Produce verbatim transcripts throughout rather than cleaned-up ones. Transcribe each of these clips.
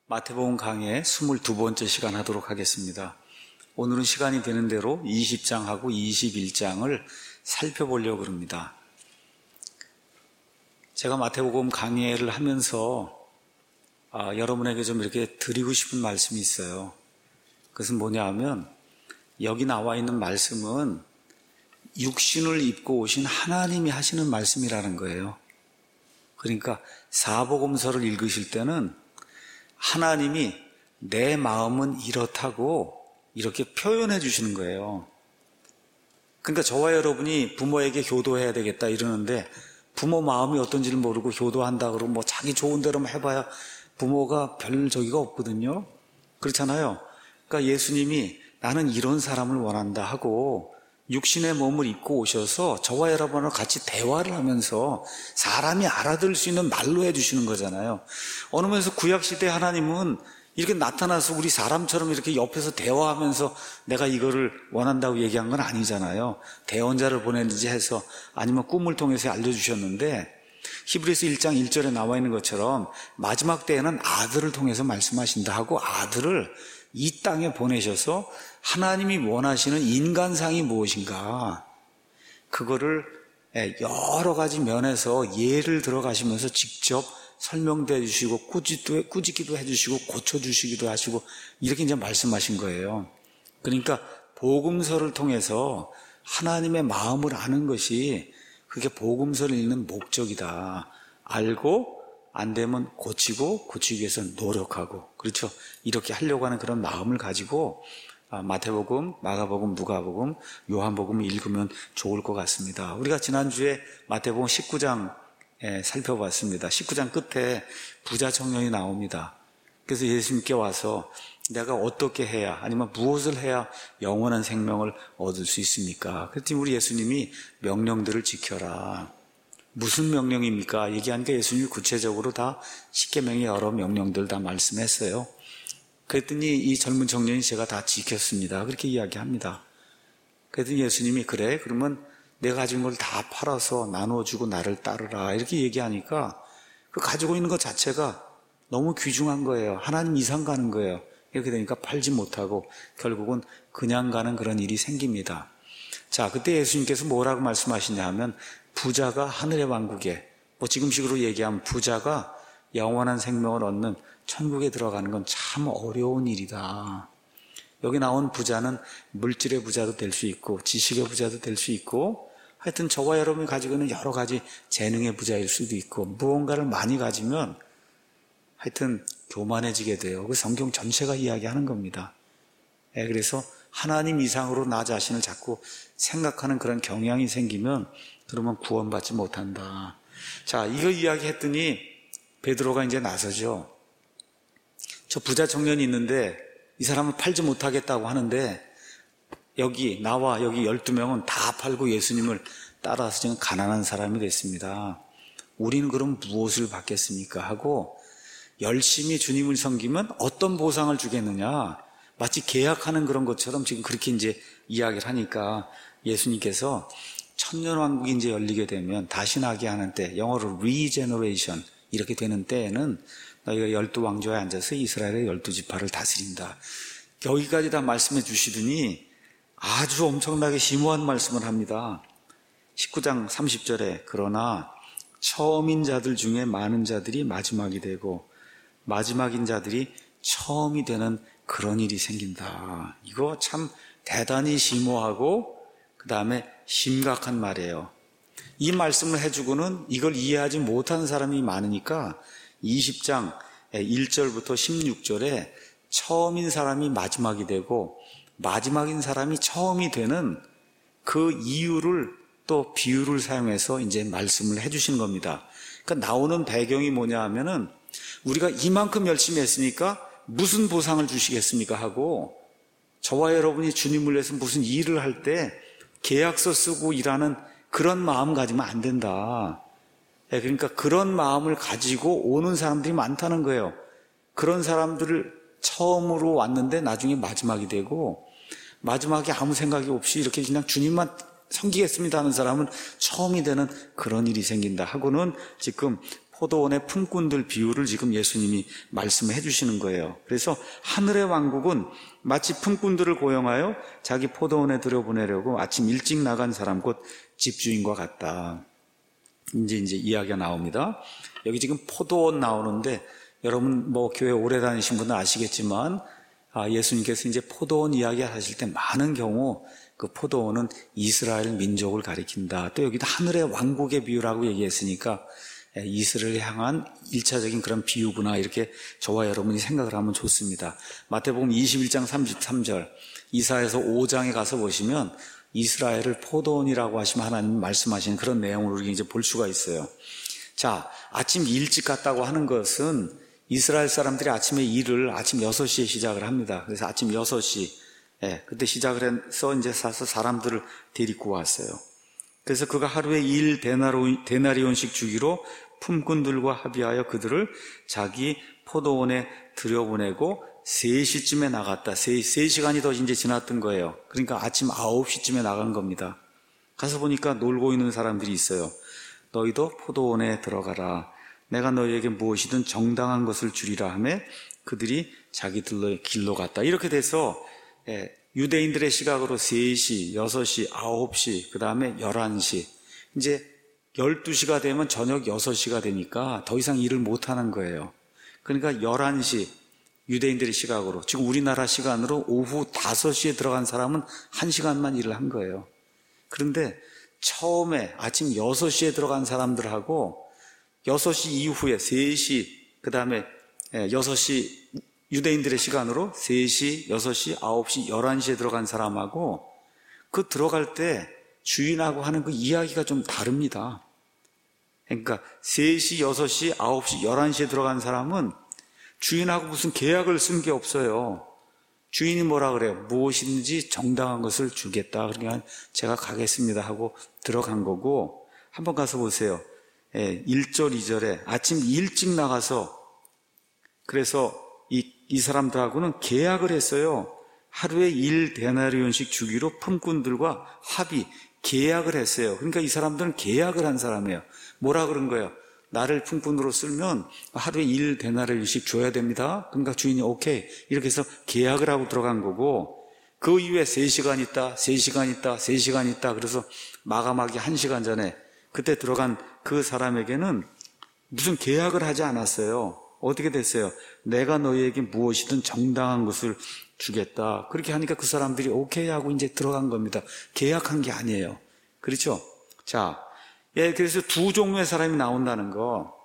마태복음 강의 스물두 번째 시간 하도록 하겠습니다. 오늘은 시간이 되는 대로 이십 장하고 이십일 장을 살펴보려고 합니다. 제가 마태복음 강의를 하면서 아, 여러분에게 좀 이렇게 드리고 싶은 말씀이 있어요. 그것은 뭐냐 하면 여기 나와 있는 말씀은 육신을 입고 오신 하나님이 하시는 말씀이라는 거예요. 그러니까 사복음서를 읽으실 때는 하나님이 내 마음은 이렇다고 이렇게 표현해 주시는 거예요. 그러니까 저와 여러분이 부모에게 효도해야 되겠다 이러는데 부모 마음이 어떤지를 모르고 효도한다 그러고 뭐 자기 좋은 대로만 해봐야 부모가 별 저기가 없거든요. 그렇잖아요. 그러니까 예수님이 나는 이런 사람을 원한다 하고 육신의 몸을 입고 오셔서 저와 여러분과 같이 대화를 하면서 사람이 알아들을 수 있는 말로 해주시는 거잖아요. 어느 면에서 구약시대 하나님은 이렇게 나타나서 우리 사람처럼 이렇게 옆에서 대화하면서 내가 이거를 원한다고 얘기한 건 아니잖아요. 대언자를 보내는지 해서 아니면 꿈을 통해서 알려주셨는데 히브리서 일 장 일 절에 나와 있는 것처럼 마지막 때에는 아들을 통해서 말씀하신다 하고 아들을 이 땅에 보내셔서 하나님이 원하시는 인간상이 무엇인가 그거를 여러 가지 면에서 예를 들어가시면서 직접 설명도 해주시고 꾸짖도, 꾸짖기도 해주시고 고쳐주시기도 하시고 이렇게 이제 말씀하신 거예요. 그러니까 복음서를 통해서 하나님의 마음을 아는 것이 그게 복음서를 읽는 목적이다. 알고 안 되면 고치고 고치기 위해서 노력하고 그렇죠. 이렇게 하려고 하는 그런 마음을 가지고 마태복음, 마가복음, 누가복음, 요한복음 읽으면 좋을 것 같습니다. 우리가 지난주에 마태복음 십구 장 살펴봤습니다. 십구 장 끝에 부자 청년이 나옵니다. 그래서 예수님께 와서 내가 어떻게 해야 아니면 무엇을 해야 영원한 생명을 얻을 수 있습니까? 그랬더니 우리 예수님이 명령들을 지켜라. 무슨 명령입니까? 얘기하니까 예수님이 구체적으로 다 십계명의 여러 명령들 다 말씀했어요. 그랬더니 이 젊은 청년이 제가 다 지켰습니다. 그렇게 이야기합니다. 그랬더니 예수님이 그래? 그러면 내가 가진 걸 다 팔아서 나눠주고 나를 따르라. 이렇게 얘기하니까 그 가지고 있는 것 자체가 너무 귀중한 거예요. 하나님 이상 가는 거예요. 이렇게 되니까 팔지 못하고 결국은 그냥 가는 그런 일이 생깁니다. 자, 그때 예수님께서 뭐라고 말씀하시냐 하면 부자가 하늘의 왕국에 뭐 지금식으로 얘기하면 부자가 영원한 생명을 얻는 천국에 들어가는 건 참 어려운 일이다. 여기 나온 부자는 물질의 부자도 될 수 있고 지식의 부자도 될 수 있고 하여튼 저와 여러분이 가지고 있는 여러 가지 재능의 부자일 수도 있고 무언가를 많이 가지면 하여튼 교만해지게 돼요. 그 성경 전체가 이야기하는 겁니다. 네, 그래서 하나님 이상으로 나 자신을 자꾸 생각하는 그런 경향이 생기면 그러면 구원받지 못한다. 자, 이거 이야기했더니 베드로가 이제 나서죠. 저 부자 청년이 있는데 이 사람은 팔지 못하겠다고 하는데 여기 나와 여기 열두 명은 다 팔고 예수님을 따라서 지금 가난한 사람이 됐습니다. 우리는 그럼 무엇을 받겠습니까? 하고 열심히 주님을 섬기면 어떤 보상을 주겠느냐? 마치 계약하는 그런 것처럼 지금 그렇게 이제 이야기를 하니까 예수님께서 천년왕국이 이제 열리게 되면 다시 나게 하는 때, 영어로 regeneration 이렇게 되는 때에는 너희가 열두 왕조에 앉아서 이스라엘의 열두 지파를 다스린다. 여기까지 다 말씀해 주시더니 아주 엄청나게 심오한 말씀을 합니다. 십구 장 삼십 절에 그러나 처음인 자들 중에 많은 자들이 마지막이 되고 마지막인 자들이 처음이 되는 그런 일이 생긴다. 이거 참 대단히 심오하고 그 다음에 심각한 말이에요. 이 말씀을 해주고는 이걸 이해하지 못하는 사람이 많으니까 이십 장 일 절부터 십육 절에 처음인 사람이 마지막이 되고 마지막인 사람이 처음이 되는 그 이유를 또 비유를 사용해서 이제 말씀을 해주신 겁니다. 그러니까 나오는 배경이 뭐냐 하면은 우리가 이만큼 열심히 했으니까 무슨 보상을 주시겠습니까 하고 저와 여러분이 주님을 위해서 무슨 일을 할 때 계약서 쓰고 일하는 그런 마음 가지면 안 된다. 그러니까 그런 마음을 가지고 오는 사람들이 많다는 거예요. 그런 사람들을 처음으로 왔는데 나중에 마지막이 되고 마지막에 아무 생각이 없이 이렇게 그냥 주님만 섬기겠습니다 하는 사람은 처음이 되는 그런 일이 생긴다 하고는 지금 포도원의 품꾼들 비유를 지금 예수님이 말씀해 주시는 거예요. 그래서 하늘의 왕국은 마치 품꾼들을 고용하여 자기 포도원에 들여보내려고 아침 일찍 나간 사람, 곧 집주인과 같다. 이제 이제 이야기가 나옵니다. 여기 지금 포도원 나오는데, 여러분 뭐 교회 오래 다니신 분은 아시겠지만, 아, 예수님께서 이제 포도원 이야기 하실 때 많은 경우 그 포도원은 이스라엘 민족을 가리킨다. 또 여기도 하늘의 왕국의 비유라고 얘기했으니까 이스라엘을 향한 일차적인 그런 비유구나, 이렇게 저와 여러분이 생각을 하면 좋습니다. 마태복음 이십일 장 삼십삼 절, 이사야서 오 장에 가서 보시면 이스라엘을 포도원이라고 하시면 하나님 말씀하시는 그런 내용을 우리가 이제 볼 수가 있어요. 자, 아침 일찍 갔다고 하는 것은 이스라엘 사람들이 아침에 일을 아침 여섯 시에 시작을 합니다. 그래서 아침 여섯 시, 예, 그때 시작을 해서 이제 사서 사람들을 데리고 왔어요. 그래서 그가 하루에 일 데나리온씩 주기로 품꾼들과 합의하여 그들을 자기 포도원에 들여보내고 세 시쯤에 나갔다. 세 시간이 더 이제 지났던 거예요. 그러니까 아침 아홉 시쯤에 나간 겁니다. 가서 보니까 놀고 있는 사람들이 있어요. 너희도 포도원에 들어가라. 내가 너희에게 무엇이든 정당한 것을 주리라 하며 그들이 자기들의 길로 갔다. 이렇게 돼서 유대인들의 시각으로 세 시, 여섯 시, 아홉 시, 그 다음에 열한 시, 이제 열두 시가 되면 저녁 여섯 시가 되니까 더 이상 일을 못하는 거예요. 그러니까 열한 시, 유대인들의 시각으로, 지금 우리나라 시간으로 오후 다섯 시에 들어간 사람은 한 시간만 일을 한 거예요. 그런데 처음에 아침 여섯 시에 들어간 사람들하고 여섯 시 이후에 세 시, 그 다음에 여섯 시, 유대인들의 시간으로 세 시, 여섯 시, 아홉 시, 열한 시에 들어간 사람하고 그 들어갈 때 주인하고 하는 그 이야기가 좀 다릅니다. 그러니까 세 시, 여섯 시, 아홉 시, 열한 시에 들어간 사람은 주인하고 무슨 계약을 쓴 게 없어요. 주인이 뭐라 그래요? 무엇이든지 정당한 것을 주겠다. 그러니까 제가 가겠습니다 하고 들어간 거고, 한번 가서 보세요. 일 절, 이 절에 아침 일찍 나가서, 그래서 이, 이 사람들하고는 계약을 했어요. 하루에 일 데나리온씩 주기로 품꾼들과 합의, 계약을 했어요. 그러니까 이 사람들은 계약을 한 사람이에요. 뭐라 그런 거예요? 나를 품꾼으로 쓰면 하루에 일 데나리온씩 줘야 됩니다. 그러니까 주인이 오케이, 이렇게 해서 계약을 하고 들어간 거고, 그 이후에 세 시간 있다, 세 시간 있다, 세 시간 있다, 그래서 마감하기 한 시간 전에 그때 들어간 그 사람에게는 무슨 계약을 하지 않았어요. 어떻게 됐어요? 내가 너희에게 무엇이든 정당한 것을 주겠다. 그렇게 하니까 그 사람들이 오케이 하고 이제 들어간 겁니다. 계약한 게 아니에요. 그렇죠? 자, 예, 그래서 두 종류의 사람이 나온다는 거,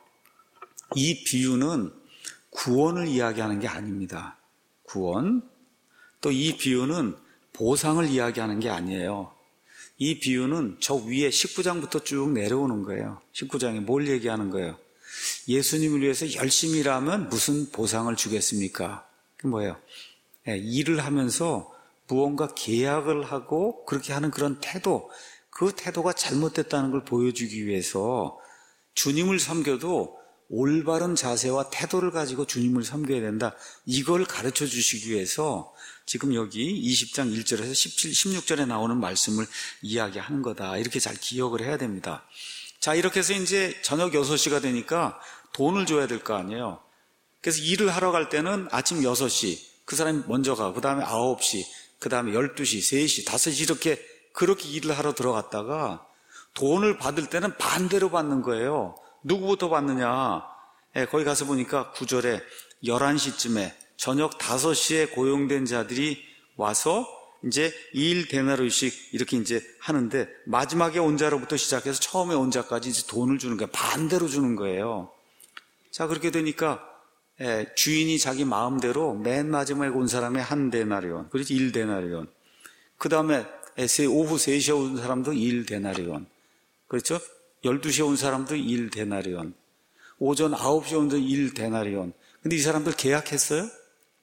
이 비유는 구원을 이야기하는 게 아닙니다. 구원. 또 이 비유는 보상을 이야기하는 게 아니에요. 이 비유는 저 위에 십구 장부터 쭉 내려오는 거예요. 십구 장에 뭘 얘기하는 거예요? 예수님을 위해서 열심히 일하면 무슨 보상을 주겠습니까? 그게 뭐예요? 예, 일을 하면서 무언가 계약을 하고 그렇게 하는 그런 태도, 그 태도가 잘못됐다는 걸 보여주기 위해서 주님을 섬겨도 올바른 자세와 태도를 가지고 주님을 섬겨야 된다. 이걸 가르쳐 주시기 위해서 지금 여기 이십 장 일 절에서 십칠, 십육 절에 나오는 말씀을 이야기하는 거다. 이렇게 잘 기억을 해야 됩니다. 자, 이렇게 해서 이제 저녁 여섯 시가 되니까 돈을 줘야 될 거 아니에요. 그래서 일을 하러 갈 때는 아침 여섯 시, 그 사람이 먼저 가고, 그 다음에 아홉 시, 그 다음에 열두 시, 세 시, 다섯 시 이렇게 그렇게 일을 하러 들어갔다가 돈을 받을 때는 반대로 받는 거예요. 누구부터 받느냐? 예, 거기 가서 보니까 구 절에 열한 시쯤에 저녁 다섯 시에 고용된 자들이 와서 이제 일 데나리온씩 이렇게 이제 하는데, 마지막에 온 자로부터 시작해서 처음에 온 자까지 이제 돈을 주는 거예요. 반대로 주는 거예요. 자, 그렇게 되니까 예, 주인이 자기 마음대로 맨 마지막에 온 사람의 한 데나리온, 그렇지, 일 데나리온. 그 다음에 오후 세 시에 온 사람도 일 데나리온. 그렇죠? 열두 시에 온 사람도 일 데나리온. 오전 아홉 시에 온 사람도 일 데나리온. 근데 이 사람들 계약했어요?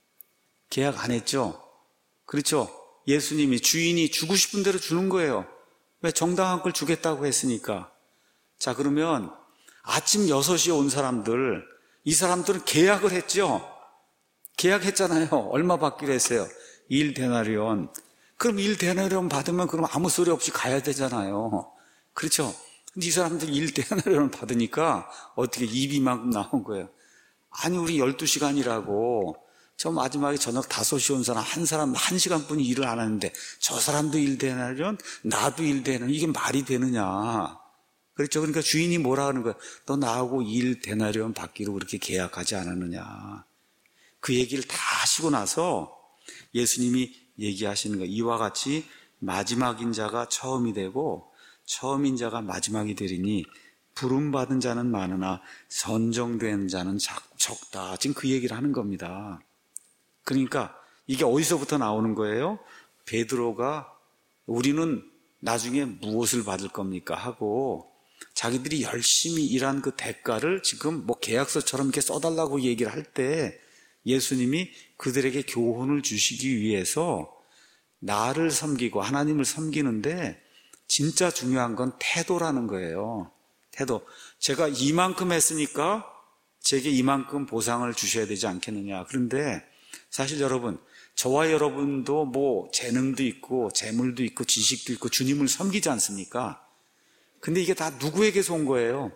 계약 안 했죠? 그렇죠? 예수님이, 주인이 주고 싶은 대로 주는 거예요. 왜? 정당한 걸 주겠다고 했으니까. 자, 그러면 아침 여섯 시에 온 사람들, 이 사람들은 계약을 했죠? 계약했잖아요. 얼마 받기로 했어요? 일 데나리온. 그럼 일 데나리온 받으면 그럼 아무 소리 없이 가야 되잖아요. 그렇죠? 근데 이 사람들 일 데나리온을 받으니까 어떻게 입이 막 나온 거예요. 아니, 우리 열두 시간이라고 저 마지막에 저녁 다섯 시 온 사람 한 사람 한 시간뿐이 일을 안 하는데 저 사람도 일 데나리온, 나도 일 데나리온, 이게 말이 되느냐. 그렇죠. 그러니까 주인이 뭐라 하는 거야. 너 나하고 일 데나리온 받기로 그렇게 계약하지 않았느냐. 그 얘기를 다 하시고 나서 예수님이 얘기하시는 거예요. 이와 같이 마지막인 자가 처음이 되고 처음인 자가 마지막이 되리니 부름받은 자는 많으나 선정된 자는 적다. 지금 그 얘기를 하는 겁니다. 그러니까 이게 어디서부터 나오는 거예요? 베드로가 우리는 나중에 무엇을 받을 겁니까? 하고 자기들이 열심히 일한 그 대가를 지금 뭐 계약서처럼 이렇게 써달라고 얘기를 할 때 예수님이 그들에게 교훈을 주시기 위해서 나를 섬기고 하나님을 섬기는데 진짜 중요한 건 태도라는 거예요. 태도. 제가 이만큼 했으니까 제게 이만큼 보상을 주셔야 되지 않겠느냐. 그런데 사실 여러분, 저와 여러분도 뭐 재능도 있고 재물도 있고 지식도 있고 주님을 섬기지 않습니까? 근데 이게 다 누구에게서 온 거예요?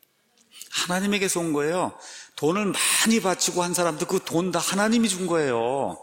하나님에게서 온 거예요. 돈을 많이 바치고 한 사람도 그 돈 다 하나님이 준 거예요.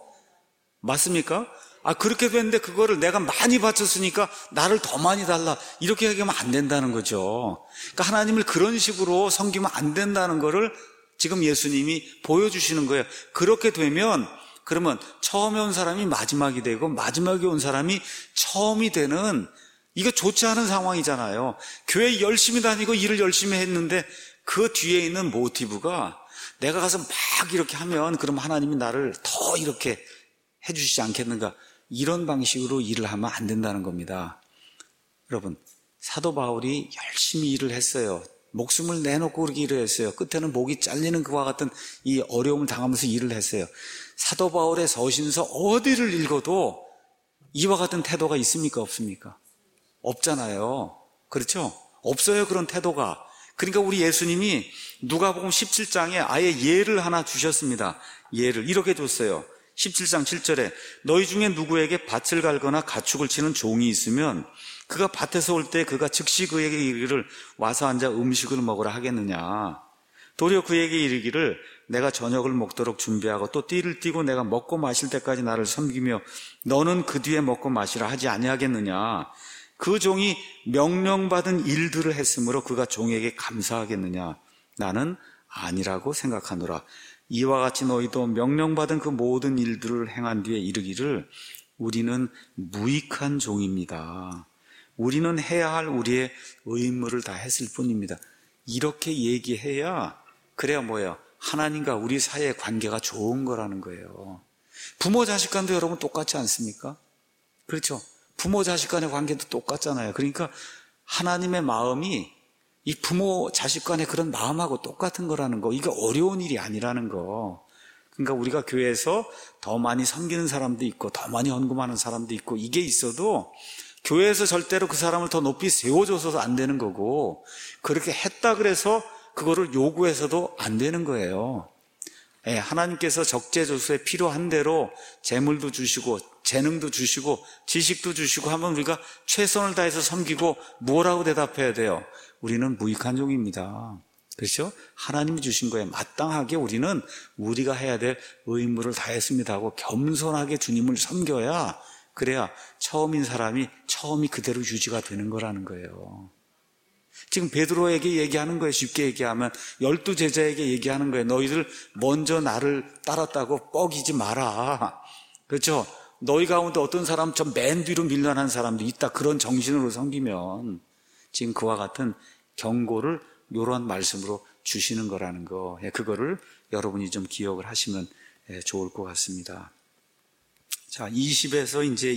맞습니까? 아, 그렇게 됐는데 그거를 내가 많이 바쳤으니까 나를 더 많이 달라. 이렇게 얘기하면 안 된다는 거죠. 그러니까 하나님을 그런 식으로 섬기면 안 된다는 거를 지금 예수님이 보여주시는 거예요. 그렇게 되면 그러면 처음에 온 사람이 마지막이 되고 마지막에 온 사람이 처음이 되는, 이거 좋지 않은 상황이잖아요. 교회 열심히 다니고 일을 열심히 했는데 그 뒤에 있는 모티브가 내가 가서 막 이렇게 하면 그럼 하나님이 나를 더 이렇게 해주시지 않겠는가, 이런 방식으로 일을 하면 안 된다는 겁니다. 여러분, 사도 바울이 열심히 일을 했어요. 목숨을 내놓고 그렇게 일을 했어요. 끝에는 목이 잘리는 그와 같은 이 어려움을 당하면서 일을 했어요. 사도 바울의 서신서 어디를 읽어도 이와 같은 태도가 있습니까? 없습니까? 없잖아요. 그렇죠? 없어요, 그런 태도가. 그러니까 우리 예수님이 누가복음 십칠 장에 아예 예를 하나 주셨습니다. 예를 이렇게 줬어요. 십칠 장 칠 절에 너희 중에 누구에게 밭을 갈거나 가축을 치는 종이 있으면 그가 밭에서 올 때 그가 즉시 그에게 이르기를 와서 앉아 음식을 먹으라 하겠느냐. 도리어 그에게 이르기를 내가 저녁을 먹도록 준비하고 또 띠를 띠고 내가 먹고 마실 때까지 나를 섬기며 너는 그 뒤에 먹고 마시라 하지 아니하겠느냐. 그 종이 명령받은 일들을 했으므로 그가 종에게 감사하겠느냐. 나는 아니라고 생각하노라. 이와 같이 너희도 명령받은 그 모든 일들을 행한 뒤에 이르기를 우리는 무익한 종입니다. 우리는 해야 할 우리의 의무를 다 했을 뿐입니다. 이렇게 얘기해야, 그래야 뭐예요? 하나님과 우리 사이의 관계가 좋은 거라는 거예요. 부모 자식 간도 여러분 똑같지 않습니까? 그렇죠? 부모 자식 간의 관계도 똑같잖아요. 그러니까 하나님의 마음이 이 부모 자식 간의 그런 마음하고 똑같은 거라는 거, 이게 어려운 일이 아니라는 거. 그러니까 우리가 교회에서 더 많이 섬기는 사람도 있고 더 많이 헌금하는 사람도 있고 이게 있어도 교회에서 절대로 그 사람을 더 높이 세워줘서 안 되는 거고, 그렇게 했다 그래서 그거를 요구해서도 안 되는 거예요. 예, 하나님께서 적재조수에 필요한 대로 재물도 주시고 재능도 주시고 지식도 주시고 하면 우리가 최선을 다해서 섬기고 뭐라고 대답해야 돼요? 우리는 무익한 종입니다. 그렇죠? 하나님이 주신 거에 마땅하게 우리는 우리가 해야 될 의무를 다했습니다 하고 겸손하게 주님을 섬겨야, 그래야 처음인 사람이 처음이 그대로 유지가 되는 거라는 거예요. 지금 베드로에게 얘기하는 거예요. 쉽게 얘기하면 열두 제자에게 얘기하는 거예요. 너희들 먼저 나를 따랐다고 뻐기지 마라. 그렇죠? 너희 가운데 어떤 사람 저 맨 뒤로 밀려난 사람도 있다. 그런 정신으로 섬기면 지금 그와 같은 경고를 이러한 말씀으로 주시는 거라는 거, 그거를 여러분이 좀 기억을 하시면 좋을 것 같습니다. 자, 이십에서 이제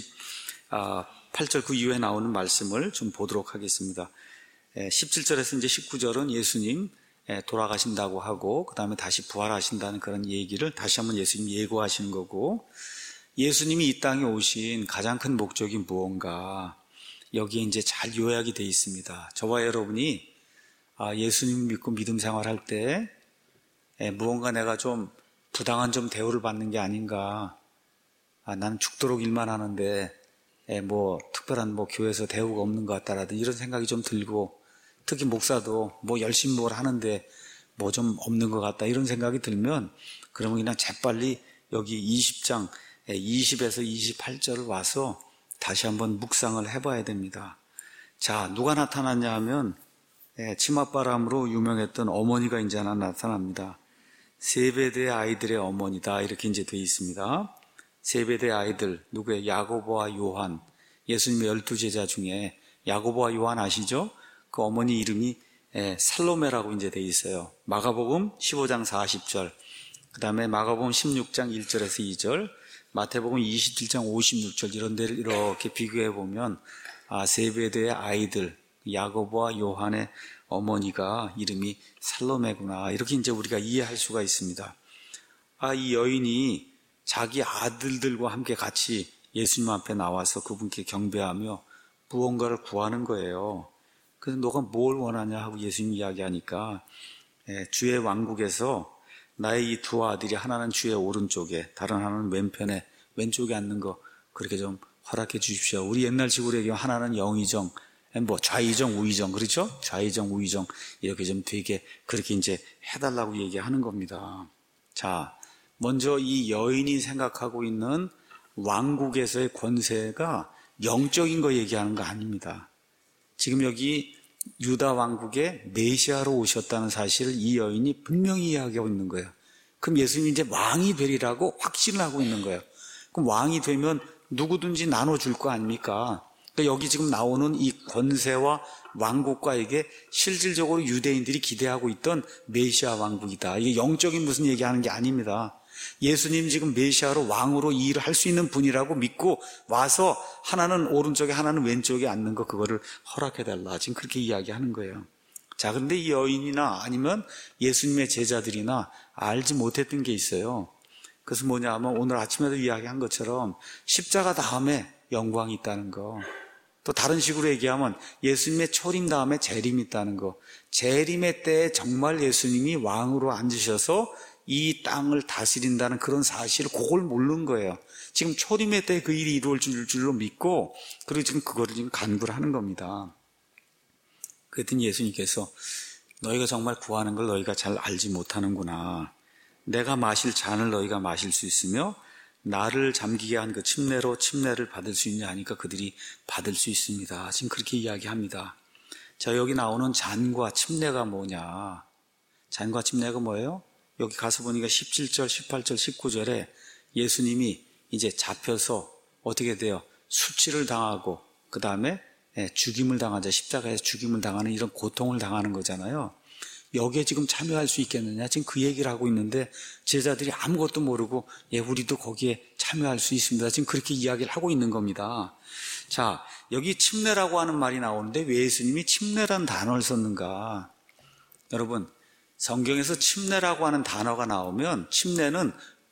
이십팔 절 그 이후에 나오는 말씀을 좀 보도록 하겠습니다. 십칠 절에서 이제 십구 절은 예수님 돌아가신다고 하고 그 다음에 다시 부활하신다는 그런 얘기를 다시 한번 예수님 예고하시는 거고, 예수님이 이 땅에 오신 가장 큰 목적이 무언가, 여기에 이제 잘 요약이 되어 있습니다. 저와 여러분이 예수님 믿고 믿음 생활할 때 무언가 내가 좀 부당한 좀 대우를 받는 게 아닌가, 나는 죽도록 일만 하는데 뭐 특별한 뭐 교회에서 대우가 없는 것 같다라든 이런 생각이 좀 들고, 특히 목사도 뭐 열심히 뭘 하는데 뭐 좀 없는 것 같다 이런 생각이 들면 그러면 그냥 재빨리 여기 이십 장 이십에서 이십팔 절을 와서 다시 한번 묵상을 해봐야 됩니다. 자, 누가 나타났냐 하면 치맛바람으로 유명했던 어머니가 이제 하나 나타납니다. 세베대의 아이들의 어머니다 이렇게 이제 되어 있습니다. 세베대의 아이들 누구예요? 야고보와 요한, 예수님의 열두 제자 중에 야고보와 요한 아시죠? 그 어머니 이름이 살로메라고 이제 되어 있어요. 마가복음 십오 장 사십 절, 그 다음에 마가복음 십육 장 일 절에서 이 절, 마태복음 이십칠 장 오십육 절 이런 데를 이렇게 비교해 보면 아, 세베대의 아이들 야고보와 요한의 어머니가 이름이 살로메구나 이렇게 이제 우리가 이해할 수가 있습니다. 아, 이 여인이 자기 아들들과 함께 같이 예수님 앞에 나와서 그분께 경배하며 무언가를 구하는 거예요. 그래서 너가 뭘 원하냐 하고 예수님 이야기하니까 예, 주의 왕국에서 나의 이 두 아들이 하나는 주의 오른쪽에 다른 하나는 왼편에 왼쪽에 앉는 거 그렇게 좀 허락해 주십시오. 우리 옛날 식으로 얘기하면 하나는 영의정, 뭐 좌의정, 우의정 그렇죠? 좌의정, 우의정 이렇게 좀 되게 그렇게 이제 해달라고 얘기하는 겁니다. 자, 먼저 이 여인이 생각하고 있는 왕국에서의 권세가 영적인 거 얘기하는 거 아닙니다. 지금 여기 유다 왕국에 메시아로 오셨다는 사실을 이 여인이 분명히 이야기하고 있는 거예요. 그럼 예수님이 이제 왕이 되리라고 확신을 하고 있는 거예요. 그럼 왕이 되면 누구든지 나눠줄 거 아닙니까? 그러니까 여기 지금 나오는 이 권세와 왕국과 이게 실질적으로 유대인들이 기대하고 있던 메시아 왕국이다. 이게 영적인 무슨 얘기하는 게 아닙니다. 예수님 지금 메시아로 왕으로 이 일을 할 수 있는 분이라고 믿고 와서 하나는 오른쪽에 하나는 왼쪽에 앉는 거 그거를 허락해달라. 지금 그렇게 이야기하는 거예요. 자, 그런데 이 여인이나 아니면 예수님의 제자들이나 알지 못했던 게 있어요. 그래서 뭐냐 하면 오늘 아침에도 이야기한 것처럼 십자가 다음에 영광이 있다는 거. 또 다른 식으로 얘기하면 예수님의 초림 다음에 재림이 있다는 거. 재림의 때에 정말 예수님이 왕으로 앉으셔서 이 땅을 다스린다는 그런 사실을 그걸 모르는 거예요. 지금 초림의 때 그 일이 이루어질 줄로 믿고 그리고 지금 그거를 지금 간구를 하는 겁니다. 그랬더니 예수님께서 너희가 정말 구하는 걸 너희가 잘 알지 못하는구나. 내가 마실 잔을 너희가 마실 수 있으며 나를 잠기게 한 그 침례로 침례를 받을 수 있냐 하니까 그들이 받을 수 있습니다. 지금 그렇게 이야기합니다. 자, 여기 나오는 잔과 침례가 뭐냐? 잔과 침례가 뭐예요? 여기 가서 보니까 십칠 절, 십팔 절, 십구 절에 예수님이 이제 잡혀서 어떻게 돼요? 수치를 당하고 그 다음에 죽임을 당하자, 십자가에서 죽임을 당하는 이런 고통을 당하는 거잖아요. 여기에 지금 참여할 수 있겠느냐? 지금 그 얘기를 하고 있는데 제자들이 아무것도 모르고 예, 우리도 거기에 참여할 수 있습니다. 지금 그렇게 이야기를 하고 있는 겁니다. 자, 여기 침례라고 하는 말이 나오는데 왜 예수님이 침례란 단어를 썼는가? 여러분, 성경에서 침례라고 하는 단어가 나오면 침례는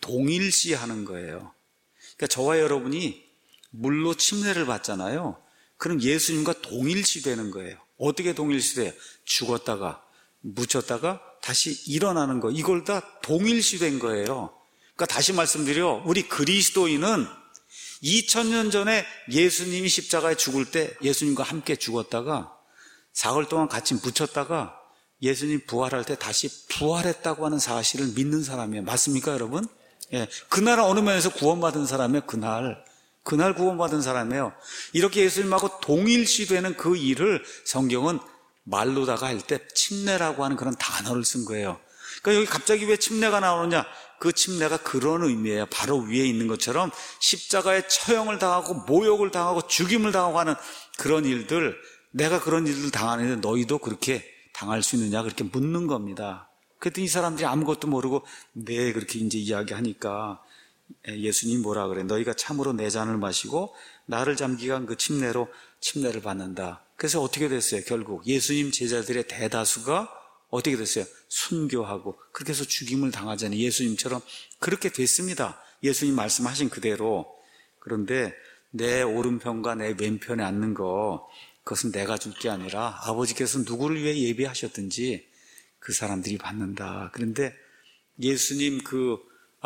동일시하는 거예요. 그러니까 저와 여러분이 물로 침례를 받잖아요. 그럼 예수님과 동일시되는 거예요. 어떻게 동일시돼요? 죽었다가 묻혔다가 다시 일어나는 거. 이걸 다 동일시된 거예요. 그러니까 다시 말씀드려 우리 그리스도인은 이천 년 전에 예수님이 십자가에 죽을 때 예수님과 함께 죽었다가 사흘 동안 같이 묻혔다가 예수님 부활할 때 다시 부활했다고 하는 사실을 믿는 사람이에요. 맞습니까, 여러분? 예, 그날 어느 면에서 구원받은 사람이에요. 그날 그날 구원받은 사람이에요. 이렇게 예수님하고 동일시되는 그 일을 성경은 말로다가 할 때 침례라고 하는 그런 단어를 쓴 거예요. 그러니까 여기 갑자기 왜 침례가 나오느냐? 그 침례가 그런 의미예요. 바로 위에 있는 것처럼 십자가에 처형을 당하고 모욕을 당하고 죽임을 당하고 하는 그런 일들, 내가 그런 일을 당하는데 너희도 그렇게 당할 수 있느냐? 그렇게 묻는 겁니다. 그랬더니 이 사람들이 아무것도 모르고 네 그렇게 이제 이야기하니까 예수님이 뭐라 그래? 너희가 참으로 내 잔을 마시고 나를 잠기게 한 그 침례로 침례를 받는다. 그래서 어떻게 됐어요? 결국 예수님 제자들의 대다수가 어떻게 됐어요? 순교하고 그렇게 해서 죽임을 당하잖아요. 예수님처럼 그렇게 됐습니다. 예수님 말씀하신 그대로. 그런데 내 오른편과 내 왼편에 앉는 거 그것은 내가 줄 게 아니라 아버지께서 누구를 위해 예비하셨든지 그 사람들이 받는다. 그런데 예수님 그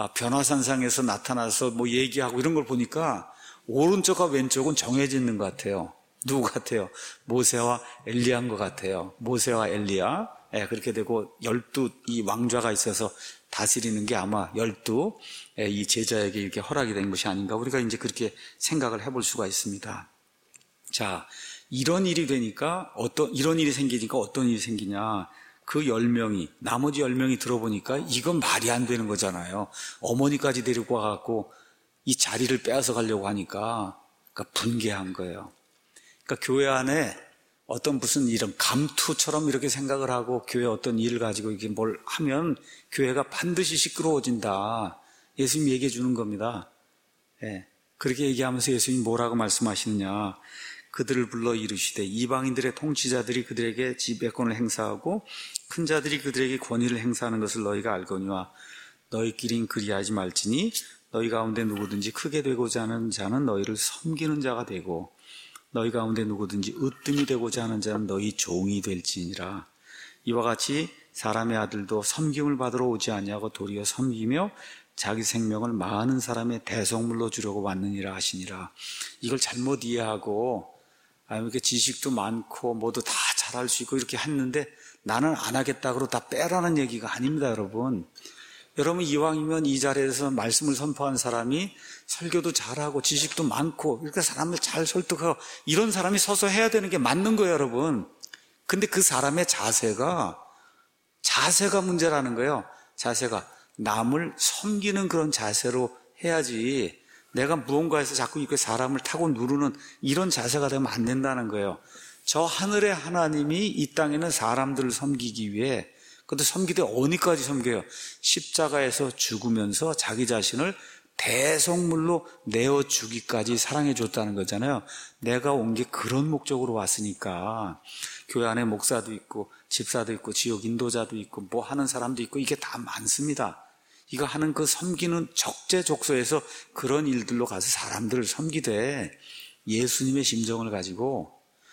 변화산상에서 나타나서 뭐 얘기하고 이런 걸 보니까 오른쪽과 왼쪽은 정해져 있는 것 같아요. 누구 같아요? 모세와 엘리야인 것 같아요. 모세와 엘리야. 예, 그렇게 되고 열두 이 왕좌가 있어서 다스리는 게 아마 열두 이 제자에게 이렇게 허락이 된 것이 아닌가, 우리가 이제 그렇게 생각을 해볼 수가 있습니다. 자, 이런 일이 되니까 어떤 이런 일이 생기니까 어떤 일이 생기냐? 그 열 명이 나머지 열 명이 들어보니까 이건 말이 안 되는 거잖아요. 어머니까지 데리고 와갖고 이 자리를 빼앗아 가려고 하니까 그러니까 분개한 거예요. 그러니까 교회 안에 어떤 무슨 이런 감투처럼 이렇게 생각을 하고 교회 어떤 일을 가지고 이렇게 뭘 하면 교회가 반드시 시끄러워진다. 예수님이 얘기해 주는 겁니다. 예. 그렇게 얘기하면서 예수님이 뭐라고 말씀하시느냐. 그들을 불러 이르시되 이방인들의 통치자들이 그들에게 지배권을 행사하고 큰 자들이 그들에게 권위를 행사하는 것을 너희가 알거니와 너희끼린 그리하지 말지니 너희 가운데 누구든지 크게 되고자 하는 자는 너희를 섬기는 자가 되고 너희 가운데 누구든지 으뜸이 되고자 하는 자는 너희 종이 될지니라. 이와 같이 사람의 아들도 섬김을 받으러 오지 아니하고 도리어 섬기며 자기 생명을 많은 사람의 대속물로 주려고 왔느니라 하시니라. 이걸 잘못 이해하고 아, 이렇게 지식도 많고 모두 다 잘할 수 있고 이렇게 했는데 나는 안 하겠다고 다 빼라는 얘기가 아닙니다, 여러분. 여러분, 이왕이면 이 자리에서 말씀을 선포한 사람이 설교도 잘하고 지식도 많고 이렇게 사람을 잘 설득하고 이런 사람이 서서 해야 되는 게 맞는 거예요, 여러분. 근데 그 사람의 자세가 자세가 문제라는 거예요. 자세가 남을 섬기는 그런 자세로 해야지 내가 무언가에서 자꾸 이렇게 사람을 타고 누르는 이런 자세가 되면 안 된다는 거예요. 저 하늘의 하나님이 이 땅에는 사람들을 섬기기 위해, 근데 섬기되 어디까지 섬겨요? 십자가에서 죽으면서 자기 자신을 대속물로 내어주기까지 사랑해 줬다는 거잖아요. 내가 온 게 그런 목적으로 왔으니까. 교회 안에 목사도 있고 집사도 있고 지역 인도자도 있고 뭐 하는 사람도 있고 이게 다 많습니다. 이거 하는 그 섬기는 적재적소에서 그런 일들로 가서 사람들을 섬기되 예수님의 심정을 가지고,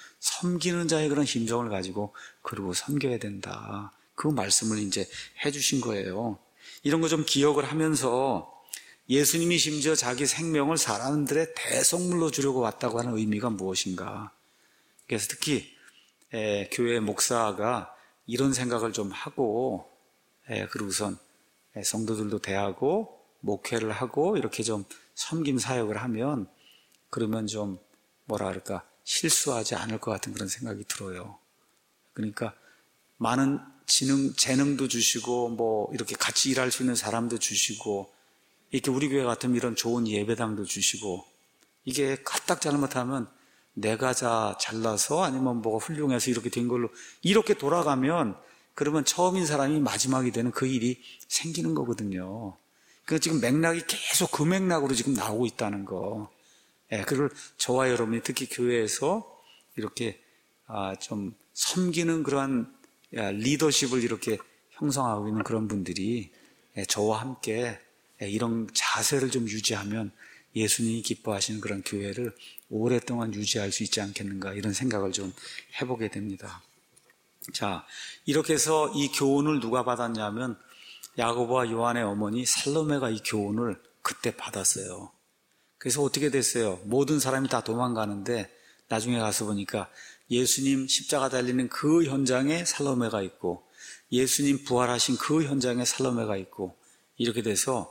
섬기는 자의 그런 심정을 가지고 그러고 섬겨야 된다. 그 말씀을 이제 해주신 거예요. 이런 거 좀 기억을 하면서 예수님이 심지어 자기 생명을 사람들의 대속물로 주려고 왔다고 하는 의미가 무엇인가. 그래서 특히 에, 교회 목사가 이런 생각을 좀 하고, 에, 그리고선 에, 성도들도 대하고 목회를 하고 이렇게 좀 섬김 사역을 하면, 그러면 좀 뭐라 그럴까, 실수하지 않을 것 같은 그런 생각이 들어요. 그러니까 많은 지능, 재능도 주시고 뭐 이렇게 같이 일할 수 있는 사람도 주시고, 이렇게 우리 교회 같으면 이런 좋은 예배당도 주시고, 이게 까딱 잘못하면 내가 자 잘나서 아니면 뭐가 훌륭해서 이렇게 된 걸로 이렇게 돌아가면, 그러면 처음인 사람이 마지막이 되는 그 일이 생기는 거거든요. 그러니까 지금 맥락이 계속 그 맥락으로 지금 나오고 있다는 거. 예, 그걸 저와 여러분이 특히 교회에서 이렇게 아, 좀 섬기는 그러한 리더십을 이렇게 형성하고 있는 그런 분들이 예, 저와 함께 예, 이런 자세를 좀 유지하면 예수님이 기뻐하시는 그런 교회를 오랫동안 유지할 수 있지 않겠는가, 이런 생각을 좀 해보게 됩니다. 자, 이렇게 해서 이 교훈을 누가 받았냐면 야고보와 요한의 어머니 살로메가 이 교훈을 그때 받았어요. 그래서 어떻게 됐어요? 모든 사람이 다 도망가는데 나중에 가서 보니까 예수님 십자가 달리는 그 현장에 살로메가 있고, 예수님 부활하신 그 현장에 살로메가 있고, 이렇게 돼서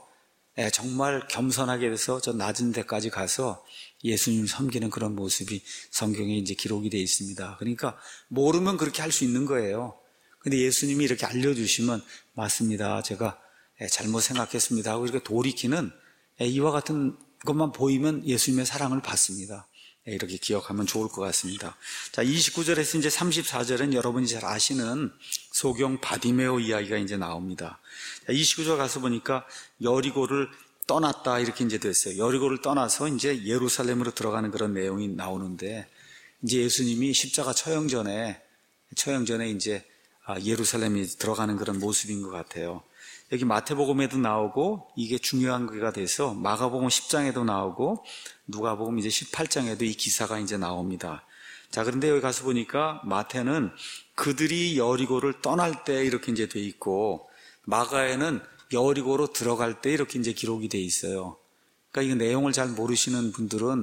정말 겸손하게 돼서 저 낮은 데까지 가서 예수님을 섬기는 그런 모습이 성경에 이제 기록이 되어 있습니다. 그러니까 모르면 그렇게 할 수 있는 거예요. 근데 예수님이 이렇게 알려주시면 맞습니다, 제가 잘못 생각했습니다 하고 이렇게 돌이키는, 이와 같은 것만 보이면 예수님의 사랑을 받습니다. 이렇게 기억하면 좋을 것 같습니다. 자, 이십구 절에서 이제 삼십사 절은 여러분이 잘 아시는 소경 바디메오 이야기가 이제 나옵니다. 자, 이십구 절 가서 보니까 여리고를 떠났다 이렇게 이제 됐어요. 여리고를 떠나서 이제 예루살렘으로 들어가는 그런 내용이 나오는데, 이제 예수님이 십자가 처형 전에 처형 전에 이제 예루살렘에 들어가는 그런 모습인 것 같아요. 여기 마태복음에도 나오고 이게 중요한 거가 돼서 마가복음 십 장에도 나오고 누가복음 이제 십팔 장에도 이 기사가 이제 나옵니다. 자, 그런데 여기 가서 보니까 마태는 그들이 여리고를 떠날 때 이렇게 이제 돼 있고, 마가에는 여리고로 들어갈 때 이렇게 이제 기록이 돼 있어요. 그러니까 이 내용을 잘 모르시는 분들은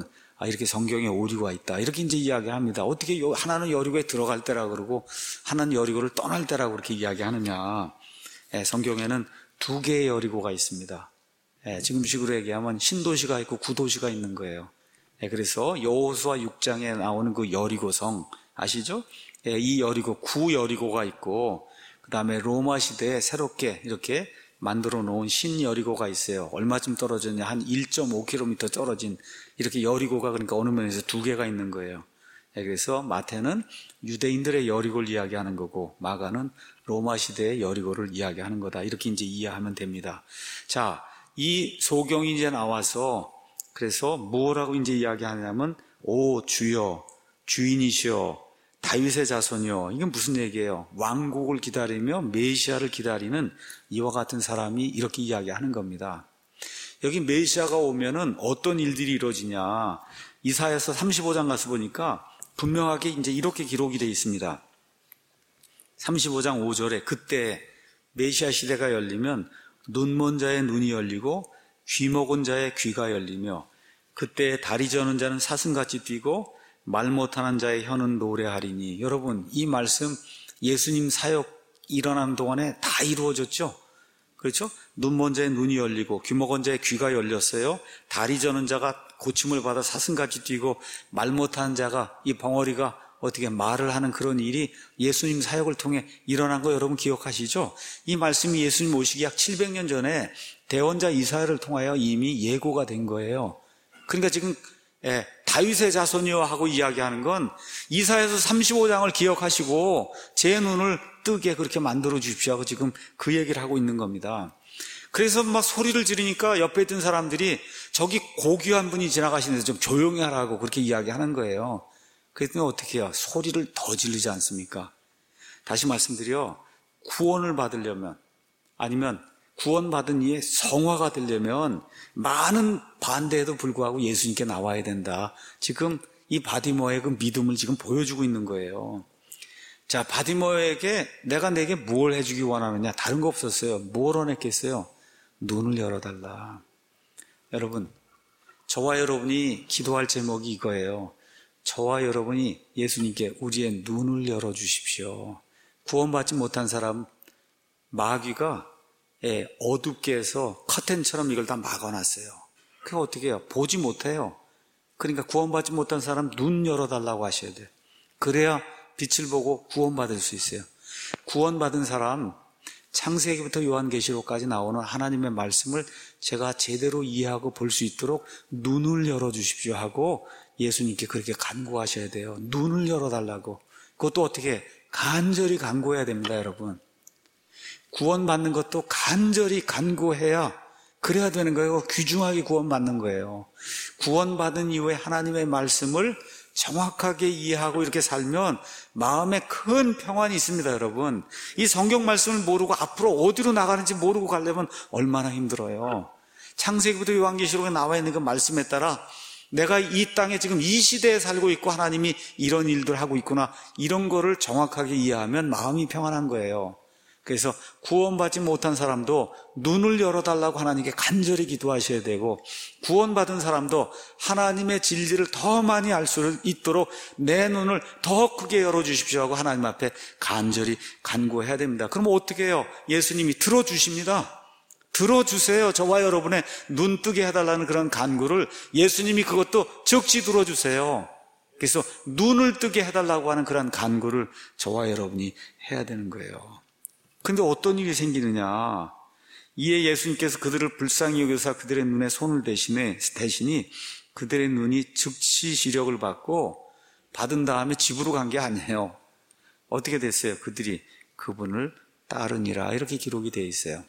아, 이렇게 성경에 오류가 있다. 이렇게 이제 이야기합니다. 어떻게 하나는 여리고에 들어갈 때라 그러고 하나는 여리고를 떠날 때라고 그렇게 이야기하느냐. 예, 성경에는 두 개의 여리고가 있습니다. 예, 지금식으로 얘기하면 신도시가 있고 구도시가 있는 거예요. 예, 그래서 여호수아 육 장에 나오는 그 여리고성 아시죠? 예, 이 여리고, 구 여리고가 있고 그 다음에 로마 시대에 새롭게 이렇게 만들어 놓은 신 여리고가 있어요. 얼마쯤 떨어졌냐? 한 일 점 오 킬로미터 떨어진 이렇게 여리고가 그러니까 어느 면에서 두 개가 있는 거예요. 예, 그래서 마태는 유대인들의 여리고를 이야기하는 거고 마가는 로마 시대의 여리고를 이야기하는 거다. 이렇게 이제 이해하면 됩니다. 자, 이 소경이 이제 나와서 그래서 뭐라고 이제 이야기하냐면 오 주여 주인이시여 다윗의 자손이요. 이건 무슨 얘기예요? 왕국을 기다리며 메시아를 기다리는 이와 같은 사람이 이렇게 이야기하는 겁니다. 여기 메시아가 오면은 어떤 일들이 이루어지냐? 이사야서 삼십오 장 가서 보니까 분명하게 이제 이렇게 기록이 되어 있습니다. 삼십오 장 오 절에 그때 메시아 시대가 열리면 눈먼 자의 눈이 열리고 귀 먹은 자의 귀가 열리며 그때 다리 저는 자는 사슴같이 뛰고 말 못하는 자의 혀는 노래하리니. 여러분, 이 말씀 예수님 사역 일어나는 동안에 다 이루어졌죠? 그렇죠? 눈먼 자의 눈이 열리고 귀 먹은 자의 귀가 열렸어요. 다리 저는 자가 고침을 받아 사슴같이 뛰고 말 못하는 자가 이 벙어리가 어떻게 말을 하는 그런 일이 예수님 사역을 통해 일어난 거 여러분 기억하시죠? 이 말씀이 예수님 오시기 약 칠백 년 전에 대언자 이사야를 통하여 이미 예고가 된 거예요. 그러니까 지금 예, 다윗의 자손이여 하고 이야기하는 건 이사야서 삼십오 장을 기억하시고 제 눈을 뜨게 그렇게 만들어 주십시오 하고 지금 그 얘기를 하고 있는 겁니다. 그래서 막 소리를 지르니까 옆에 있던 사람들이 저기 고귀한 분이 지나가시는데 좀 조용히 하라고 그렇게 이야기하는 거예요. 그랬더니 어떻게 해요? 소리를 더 지르지 않습니까? 다시 말씀드려, 구원을 받으려면 아니면 구원받은 이의 성화가 되려면 많은 반대에도 불구하고 예수님께 나와야 된다. 지금 이 바디모의 그 믿음을 지금 보여주고 있는 거예요. 자, 바디모에게 내가 내게 뭘 해주기 원하느냐? 다른 거 없었어요. 뭘 원했겠어요? 눈을 열어달라. 여러분, 저와 여러분이 기도할 제목이 이거예요. 저와 여러분이 예수님께 우리의 눈을 열어주십시오. 구원받지 못한 사람 마귀가 예, 어둡게 해서 커튼처럼 이걸 다 막아놨어요. 그게 어떻게 해요? 보지 못해요. 그러니까 구원받지 못한 사람 눈 열어달라고 하셔야 돼요. 그래야 빛을 보고 구원받을 수 있어요. 구원받은 사람 창세기부터 요한계시록까지 나오는 하나님의 말씀을 제가 제대로 이해하고 볼 수 있도록 눈을 열어주십시오 하고 예수님께 그렇게 간구하셔야 돼요. 눈을 열어달라고. 그것도 어떻게 간절히 간구해야 됩니다, 여러분. 구원받는 것도 간절히 간구해야 그래야 되는 거예요. 귀중하게 구원받는 거예요. 구원받은 이후에 하나님의 말씀을 정확하게 이해하고 이렇게 살면 마음에 큰 평안이 있습니다, 여러분. 이 성경 말씀을 모르고 앞으로 어디로 나가는지 모르고 가려면 얼마나 힘들어요. 창세기부터 요한계시록에 나와 있는 그 말씀에 따라 내가 이 땅에 지금 이 시대에 살고 있고 하나님이 이런 일들 하고 있구나, 이런 거를 정확하게 이해하면 마음이 평안한 거예요. 그래서 구원받지 못한 사람도 눈을 열어달라고 하나님께 간절히 기도하셔야 되고, 구원받은 사람도 하나님의 진리를 더 많이 알 수 있도록 내 눈을 더 크게 열어주십시오 하고 하나님 앞에 간절히 간구해야 됩니다. 그럼 어떻게 해요? 예수님이 들어주십니다. 들어주세요. 저와 여러분의 눈 뜨게 해달라는 그런 간구를 예수님이 그것도 즉시 들어주세요. 그래서 눈을 뜨게 해달라고 하는 그런 간구를 저와 여러분이 해야 되는 거예요. 근데 어떤 일이 생기느냐? 이에 예수님께서 그들을 불쌍히 여겨서 그들의 눈에 손을 대신에, 대신이 그들의 눈이 즉시 시력을 받고 받은 다음에 집으로 간 게 아니에요. 어떻게 됐어요? 그들이 그분을 따르니라, 이렇게 기록이 되어 있어요.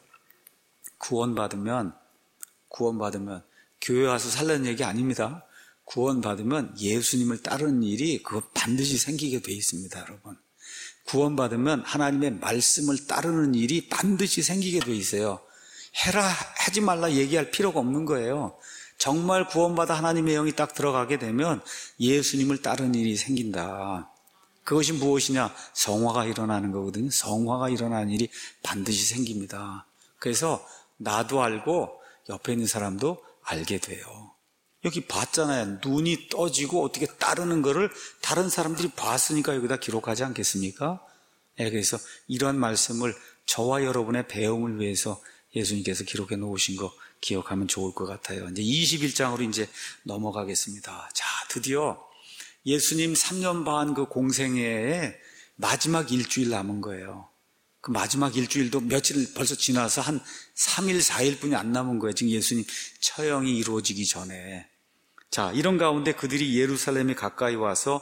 구원받으면, 구원받으면 교회 와서 살라는 얘기 아닙니다. 구원받으면 예수님을 따르는 일이 그거 반드시 생기게 되어 있습니다, 여러분. 구원받으면 하나님의 말씀을 따르는 일이 반드시 생기게 돼 있어요. 해라, 하지 말라 얘기할 필요가 없는 거예요. 정말 구원받아 하나님의 영이 딱 들어가게 되면 예수님을 따르는 일이 생긴다. 그것이 무엇이냐? 성화가 일어나는 거거든요. 성화가 일어나는 일이 반드시 생깁니다. 그래서 나도 알고 옆에 있는 사람도 알게 돼요. 여기 봤잖아요. 눈이 떠지고 어떻게 따르는 거를 다른 사람들이 봤으니까 여기다 기록하지 않겠습니까? 예, 그래서 이러한 말씀을 저와 여러분의 배움을 위해서 예수님께서 기록해 놓으신 거 기억하면 좋을 것 같아요. 이제 이십일 장으로 이제 넘어가겠습니다. 자, 드디어 예수님 삼 년 반 그 공생애에 마지막 일주일 남은 거예요. 그 마지막 일주일도 며칠 벌써 지나서 한 삼 일, 사 일뿐이 안 남은 거예요. 지금 예수님 처형이 이루어지기 전에. 자, 이런 가운데 그들이 예루살렘에 가까이 와서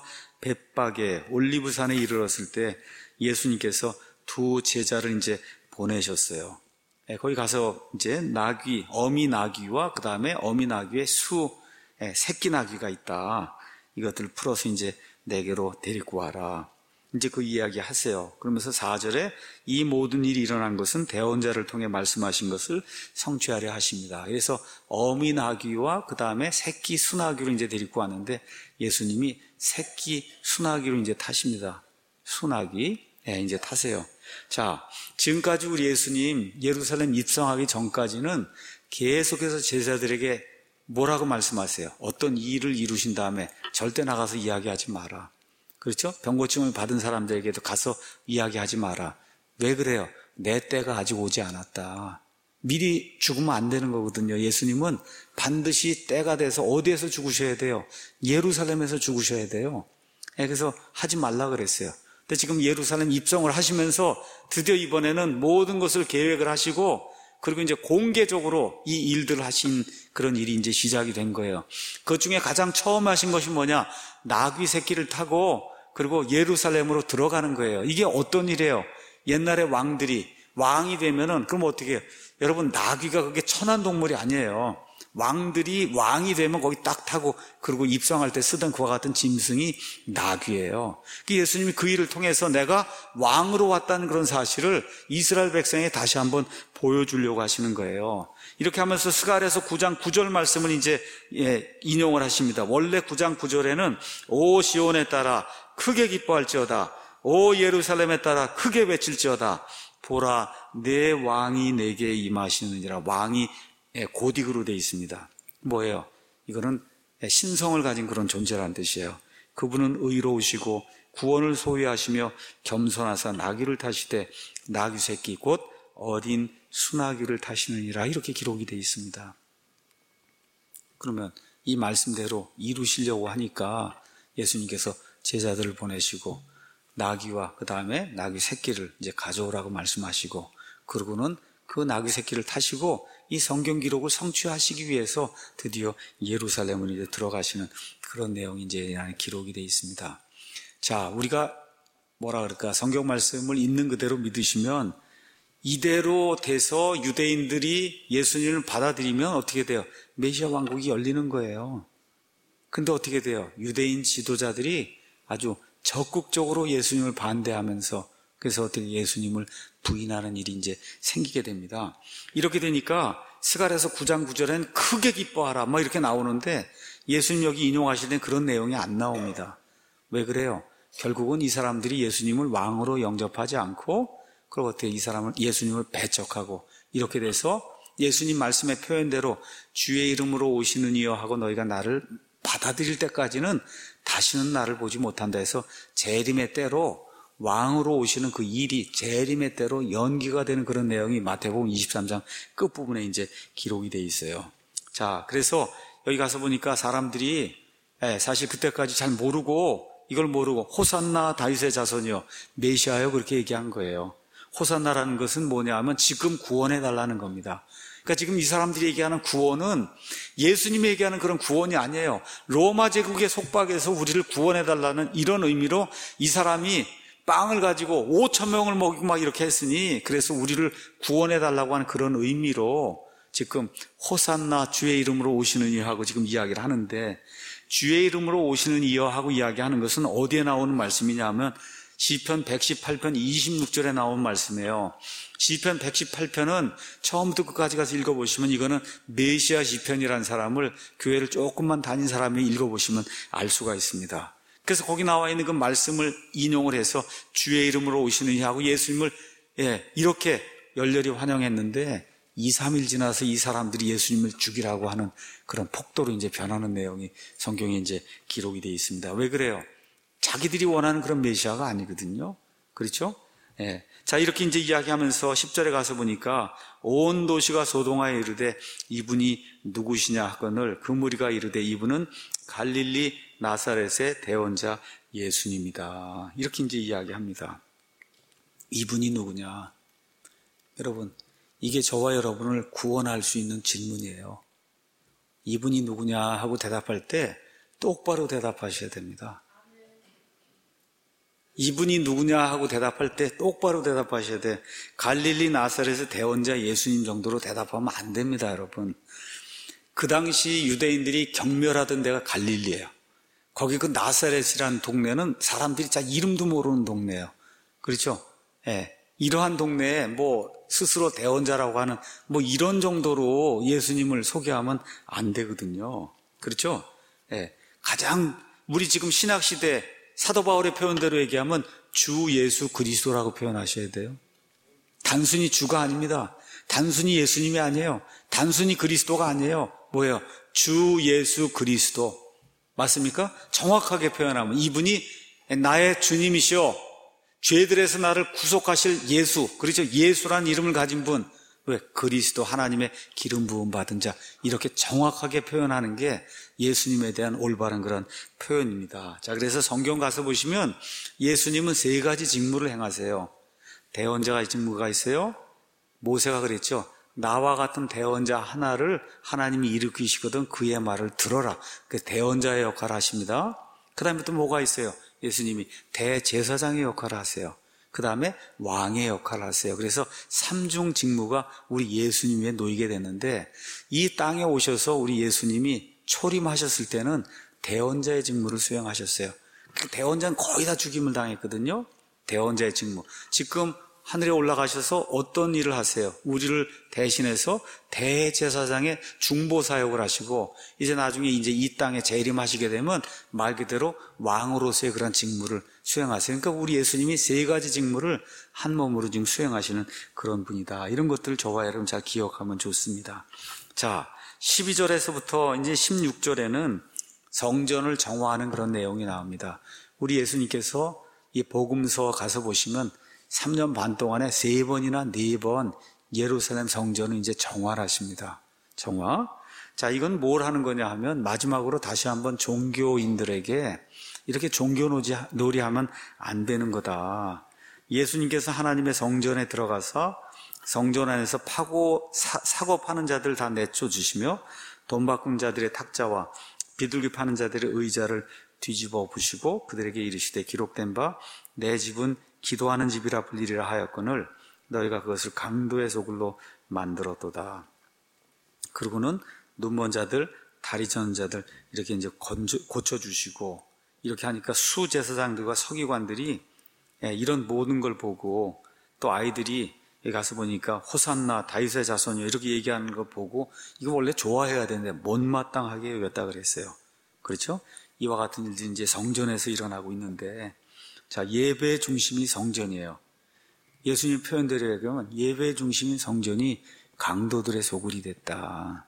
벳박에 올리브산에 이르렀을 때 예수님께서 두 제자를 이제 보내셨어요. 예, 거기 가서 이제 나귀, 어미 나귀와 그 다음에 어미 나귀의 수, 예, 새끼 나귀가 있다. 이것들을 풀어서 이제 내게로 데리고 와라. 이제 그 이야기 하세요. 그러면서 사 절에 이 모든 일이 일어난 것은 대언자를 통해 말씀하신 것을 성취하려 하십니다. 그래서 어미 나귀와 그 다음에 새끼 수나귀로 이제 데리고 왔는데 예수님이 새끼 수나귀로 이제 타십니다. 수나귀, 예, 이제 타세요. 자, 지금까지 우리 예수님 예루살렘 입성하기 전까지는 계속해서 제자들에게 뭐라고 말씀하세요? 어떤 일을 이루신 다음에 절대 나가서 이야기하지 마라. 그렇죠? 병고침을 받은 사람들에게도 가서 이야기하지 마라. 왜 그래요? 내 때가 아직 오지 않았다. 미리 죽으면 안 되는 거거든요. 예수님은 반드시 때가 돼서 어디에서 죽으셔야 돼요? 예루살렘에서 죽으셔야 돼요. 그래서 하지 말라 그랬어요. 근데 지금 예루살렘 입성을 하시면서 드디어 이번에는 모든 것을 계획을 하시고 그리고 이제 공개적으로 이 일들을 하신 그런 일이 이제 시작이 된 거예요. 그 중에 가장 처음 하신 것이 뭐냐? 나귀 새끼를 타고 그리고 예루살렘으로 들어가는 거예요. 이게 어떤 일이에요? 옛날에 왕들이 왕이 되면은 그럼 어떻게 해요? 여러분, 나귀가 그게 천한 동물이 아니에요. 왕들이 왕이 되면 거기 딱 타고 그리고 입성할 때 쓰던 그와 같은 짐승이 나귀예요. 예수님이 그 일을 통해서 내가 왕으로 왔다는 그런 사실을 이스라엘 백성에 다시 한번 보여주려고 하시는 거예요. 이렇게 하면서 스가랴서 구 장 구 절 말씀을 이제 예, 인용을 하십니다. 원래 구 장 구 절에는 오 시온에 따라 크게 기뻐할지어다, 오 예루살렘에 따라 크게 외칠지어다, 보라 내 왕이 내게 임하시느니라. 왕이 고딕으로 되어 있습니다. 뭐예요? 이거는 신성을 가진 그런 존재라는 뜻이에요. 그분은 의로우시고 구원을 소유하시며 겸손하사 나귀를 타시되 나귀 새끼 곧 어린 수나귀를 타시느니라. 이렇게 기록이 되어 있습니다. 그러면 이 말씀대로 이루시려고 하니까 예수님께서 제자들을 보내시고 나귀와 그 다음에 나귀 새끼를 이제 가져오라고 말씀하시고 그러고는 그 나귀 새끼를 타시고 이 성경 기록을 성취하시기 위해서 드디어 예루살렘을 이제 들어가시는 그런 내용이 이제 기록이 되어 있습니다. 자, 우리가 뭐라 그럴까? 성경 말씀을 있는 그대로 믿으시면 이대로 돼서 유대인들이 예수님을 받아들이면 어떻게 돼요? 메시아 왕국이 열리는 거예요. 근데 어떻게 돼요? 유대인 지도자들이 아주 적극적으로 예수님을 반대하면서 그래서 어떻게 예수님을 부인하는 일이 이제 생기게 됩니다. 이렇게 되니까 스가랴서 구 장 구 절엔 크게 기뻐하라 뭐 이렇게 나오는데 예수님 여기 인용하실 땐 그런 내용이 안 나옵니다. 왜 그래요? 결국은 이 사람들이 예수님을 왕으로 영접하지 않고 그리고 어떻게 이 사람을 예수님을 배척하고 이렇게 돼서 예수님 말씀의 표현대로 주의 이름으로 오시는 이여 하고 너희가 나를 받아들일 때까지는 다시는 나를 보지 못한다 해서 재림의 때로 왕으로 오시는 그 일이 재림의 때로 연기가 되는 그런 내용이 마태복음 이십삼 장 끝부분에 이제 기록이 되어 있어요. 자, 그래서 여기 가서 보니까 사람들이 사실 그때까지 잘 모르고 이걸 모르고 호산나 다윗의 자손이요 메시아요 그렇게 얘기한 거예요. 호산나라는 것은 뭐냐 하면 지금 구원해 달라는 겁니다. 그러니까 지금 이 사람들이 얘기하는 구원은 예수님이 얘기하는 그런 구원이 아니에요. 로마 제국의 속박에서 우리를 구원해 달라는 이런 의미로 이 사람이 빵을 가지고 오천 명을 먹이고 막 이렇게 했으니 그래서 우리를 구원해 달라고 하는 그런 의미로 지금 호산나 주의 이름으로 오시는 이여 하고 지금 이야기를 하는데 주의 이름으로 오시는 이여 하고 이야기하는 것은 어디에 나오는 말씀이냐 하면 시편 백십팔 편 이십육 절에 나온 말씀이에요. 시편 백십팔 편은 처음부터 끝까지 가서 읽어보시면 이거는 메시아 시편이라는 사람을 교회를 조금만 다닌 사람이 읽어보시면 알 수가 있습니다. 그래서 거기 나와 있는 그 말씀을 인용을 해서 주의 이름으로 오시느니 하고 예수님을 예, 이렇게 열렬히 환영했는데 이, 삼 일 지나서 이 사람들이 예수님을 죽이라고 하는 그런 폭도로 이제 변하는 내용이 성경에 이제 기록이 되어 있습니다. 왜 그래요? 자기들이 원하는 그런 메시아가 아니거든요. 그렇죠? 예. 자, 이렇게 이제 이야기하면서 십 절에 가서 보니까 온 도시가 소동하여 이르되 이분이 누구시냐 하거늘 그 무리가 이르되 이분은 갈릴리 나사렛의 대원자 예수님이다. 이렇게 이제 이야기합니다. 이분이 누구냐? 여러분, 이게 저와 여러분을 구원할 수 있는 질문이에요. 이분이 누구냐 하고 대답할 때 똑바로 대답하셔야 됩니다. 이분이 누구냐 하고 대답할 때 똑바로 대답하셔야 돼. 갈릴리 나사렛의 대원자 예수님 정도로 대답하면 안 됩니다, 여러분. 그 당시 유대인들이 경멸하던 데가 갈릴리예요. 거기 그 나사렛이라는 동네는 사람들이 잘 이름도 모르는 동네예요. 그렇죠? 예. 이러한 동네에 뭐 스스로 대원자라고 하는 뭐 이런 정도로 예수님을 소개하면 안 되거든요. 그렇죠? 예. 가장 우리 지금 신학시대 사도 바울의 표현대로 얘기하면 주 예수 그리스도라고 표현하셔야 돼요. 단순히 주가 아닙니다. 단순히 예수님이 아니에요. 단순히 그리스도가 아니에요. 뭐예요? 주 예수 그리스도. 맞습니까? 정확하게 표현하면 이분이 나의 주님이시오. 죄들에서 나를 구속하실 예수. 그렇죠? 예수란 이름을 가진 분. 왜? 그리스도 하나님의 기름 부음 받은 자. 이렇게 정확하게 표현하는 게 예수님에 대한 올바른 그런 표현입니다. 자, 그래서 성경 가서 보시면 예수님은 세 가지 직무를 행하세요. 대원자가 직무가 있어요. 모세가 그랬죠. 나와 같은 대원자 하나를 하나님이 일으키시거든 그의 말을 들어라. 그 대원자의 역할을 하십니다. 그 다음에 또 뭐가 있어요? 예수님이 대제사장의 역할을 하세요. 그 다음에 왕의 역할을 하세요. 그래서 삼중 직무가 우리 예수님 위에 놓이게 됐는데 이 땅에 오셔서 우리 예수님이 초림하셨을 때는 대원자의 직무를 수행하셨어요. 그 대원자는 거의 다 죽임을 당했거든요. 대원자의 직무. 지금 하늘에 올라가셔서 어떤 일을 하세요? 우리를 대신해서 대제사장의 중보 사역을 하시고 이제 나중에 이제 이 땅에 재림하시게 되면 말 그대로 왕으로서의 그런 직무를 수행하세요. 그러니까 우리 예수님이 세 가지 직무를 한 몸으로 지금 수행하시는 그런 분이다. 이런 것들을 저와 여러분 잘 기억하면 좋습니다. 자, 십이 절에서부터 이제 십육 절에는 성전을 정화하는 그런 내용이 나옵니다. 우리 예수님께서 이 복음서 가서 보시면 삼 년 반 동안에 세 번이나 네 번 예루살렘 성전을 이제 정화를 하십니다. 정화. 자, 이건 뭘 하는 거냐 하면 마지막으로 다시 한번 종교인들에게 이렇게 종교놀이 하면 안 되는 거다. 예수님께서 하나님의 성전에 들어가서 성전 안에서 파고 사, 사고 파는 자들 다 내쫓으시며 돈 바꾼 자들의 탁자와 비둘기 파는 자들의 의자를 뒤집어 부시고 그들에게 이르시되 기록된 바 내 집은 기도하는 집이라 불리리라 하였거늘 너희가 그것을 강도의 소굴로 만들었도다. 그러고는 눈먼 자들, 다리 저는 자들 이렇게 이제 고쳐주시고 이렇게 하니까 수제사장들과 서기관들이 이런 모든 걸 보고 또 아이들이 가서 보니까 호산나 다윗의 자손이요 이렇게 얘기하는 거 보고 이거 원래 좋아해야 되는데 못마땅하게 여겼다 그랬어요. 그렇죠? 이와 같은 일들이 이제 성전에서 일어나고 있는데 자, 예배의 중심이 성전이에요. 예수님 표현대로 얘기하면 예배의 중심인 성전이 강도들의 소굴이 됐다.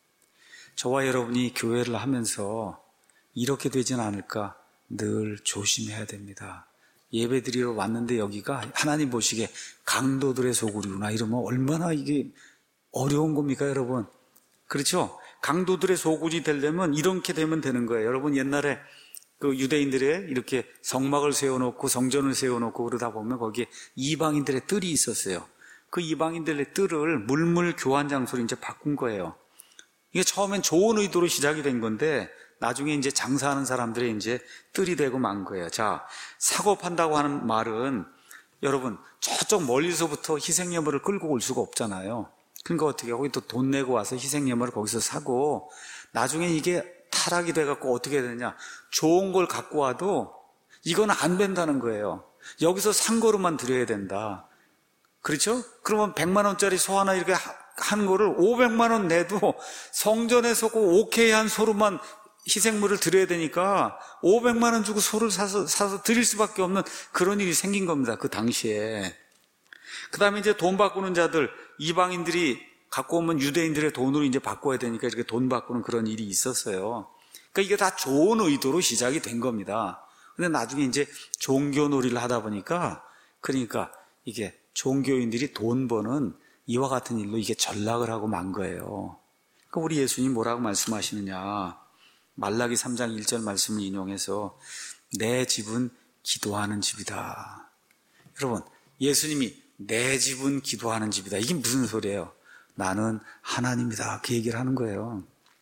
저와 여러분이 교회를 하면서 이렇게 되진 않을까 늘 조심해야 됩니다. 예배 드리러 왔는데 여기가 하나님 보시기에 강도들의 소굴이구나 이러면 얼마나 이게 어려운 겁니까, 여러분? 그렇죠? 강도들의 소굴이 되려면 이렇게 되면 되는 거예요. 여러분 옛날에 그 유대인들의 이렇게 성막을 세워놓고 성전을 세워놓고 그러다 보면 거기에 이방인들의 뜰이 있었어요. 그 이방인들의 뜰을 물물 교환 장소로 이제 바꾼 거예요. 이게 처음엔 좋은 의도로 시작이 된 건데 나중에 이제 장사하는 사람들의 이제 뜰이 되고 만 거예요. 자, 사고 판다고 하는 말은 여러분 저쪽 멀리서부터 희생예물을 끌고 올 수가 없잖아요. 그러니까 어떻게 하고 또 돈 내고 와서 희생예물을 거기서 사고 나중에 이게 타락이 돼갖고 어떻게 되느냐. 좋은 걸 갖고 와도 이건 안 된다는 거예요. 여기서 산 거로만 드려야 된다. 그렇죠? 그러면 백만 원짜리 소 하나 이렇게 한 거를 오백만 원 내도 성전에서 그 오케이 한 소로만 희생물을 드려야 되니까 오백만 원 주고 소를 사서, 사서 드릴 수밖에 없는 그런 일이 생긴 겁니다. 그 당시에. 그 다음에 이제 돈 바꾸는 자들, 이방인들이 갖고 오면 유대인들의 돈으로 이제 바꿔야 되니까 이렇게 돈 바꾸는 그런 일이 있었어요. 그러니까 이게 다 좋은 의도로 시작이 된 겁니다. 근데 나중에 이제 종교놀이를 하다 보니까 그러니까 이게 종교인들이 돈 버는 이와 같은 일로 이게 전락을 하고 만 거예요. 그러니까 우리 예수님 뭐라고 말씀하시느냐. 말라기 삼 장 일 절 말씀을 인용해서 내 집은 기도하는 집이다. 여러분, 예수님이 내 집은 기도하는 집이다. 이게 무슨 소리예요? 나는 하나님이다. 그 얘기를 하는 거예요.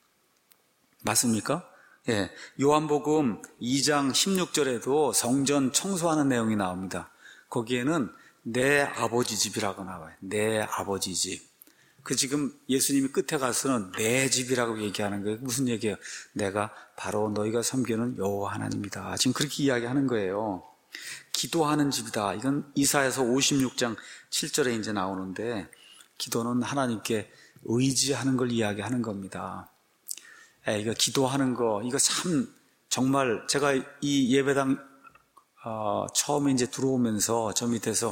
맞습니까? 예. 요한복음 이 장 십육 절에도 성전 청소하는 내용이 나옵니다. 거기에는 내 아버지 집이라고 나와요. 내 아버지 집. 그 지금 예수님이 끝에 가서는 내 집이라고 얘기하는 거예요. 무슨 얘기예요? 내가 바로 너희가 섬기는 여호와 하나님이다. 지금 그렇게 이야기하는 거예요. 기도하는 집이다. 이건 이사야서 오십육 장 칠 절에 이제 나오는데 기도는 하나님께 의지하는 걸 이야기하는 겁니다. 에, 이거 기도하는 거 이거 참 정말 제가 이 예배당 어, 처음에 이제 들어오면서 저 밑에서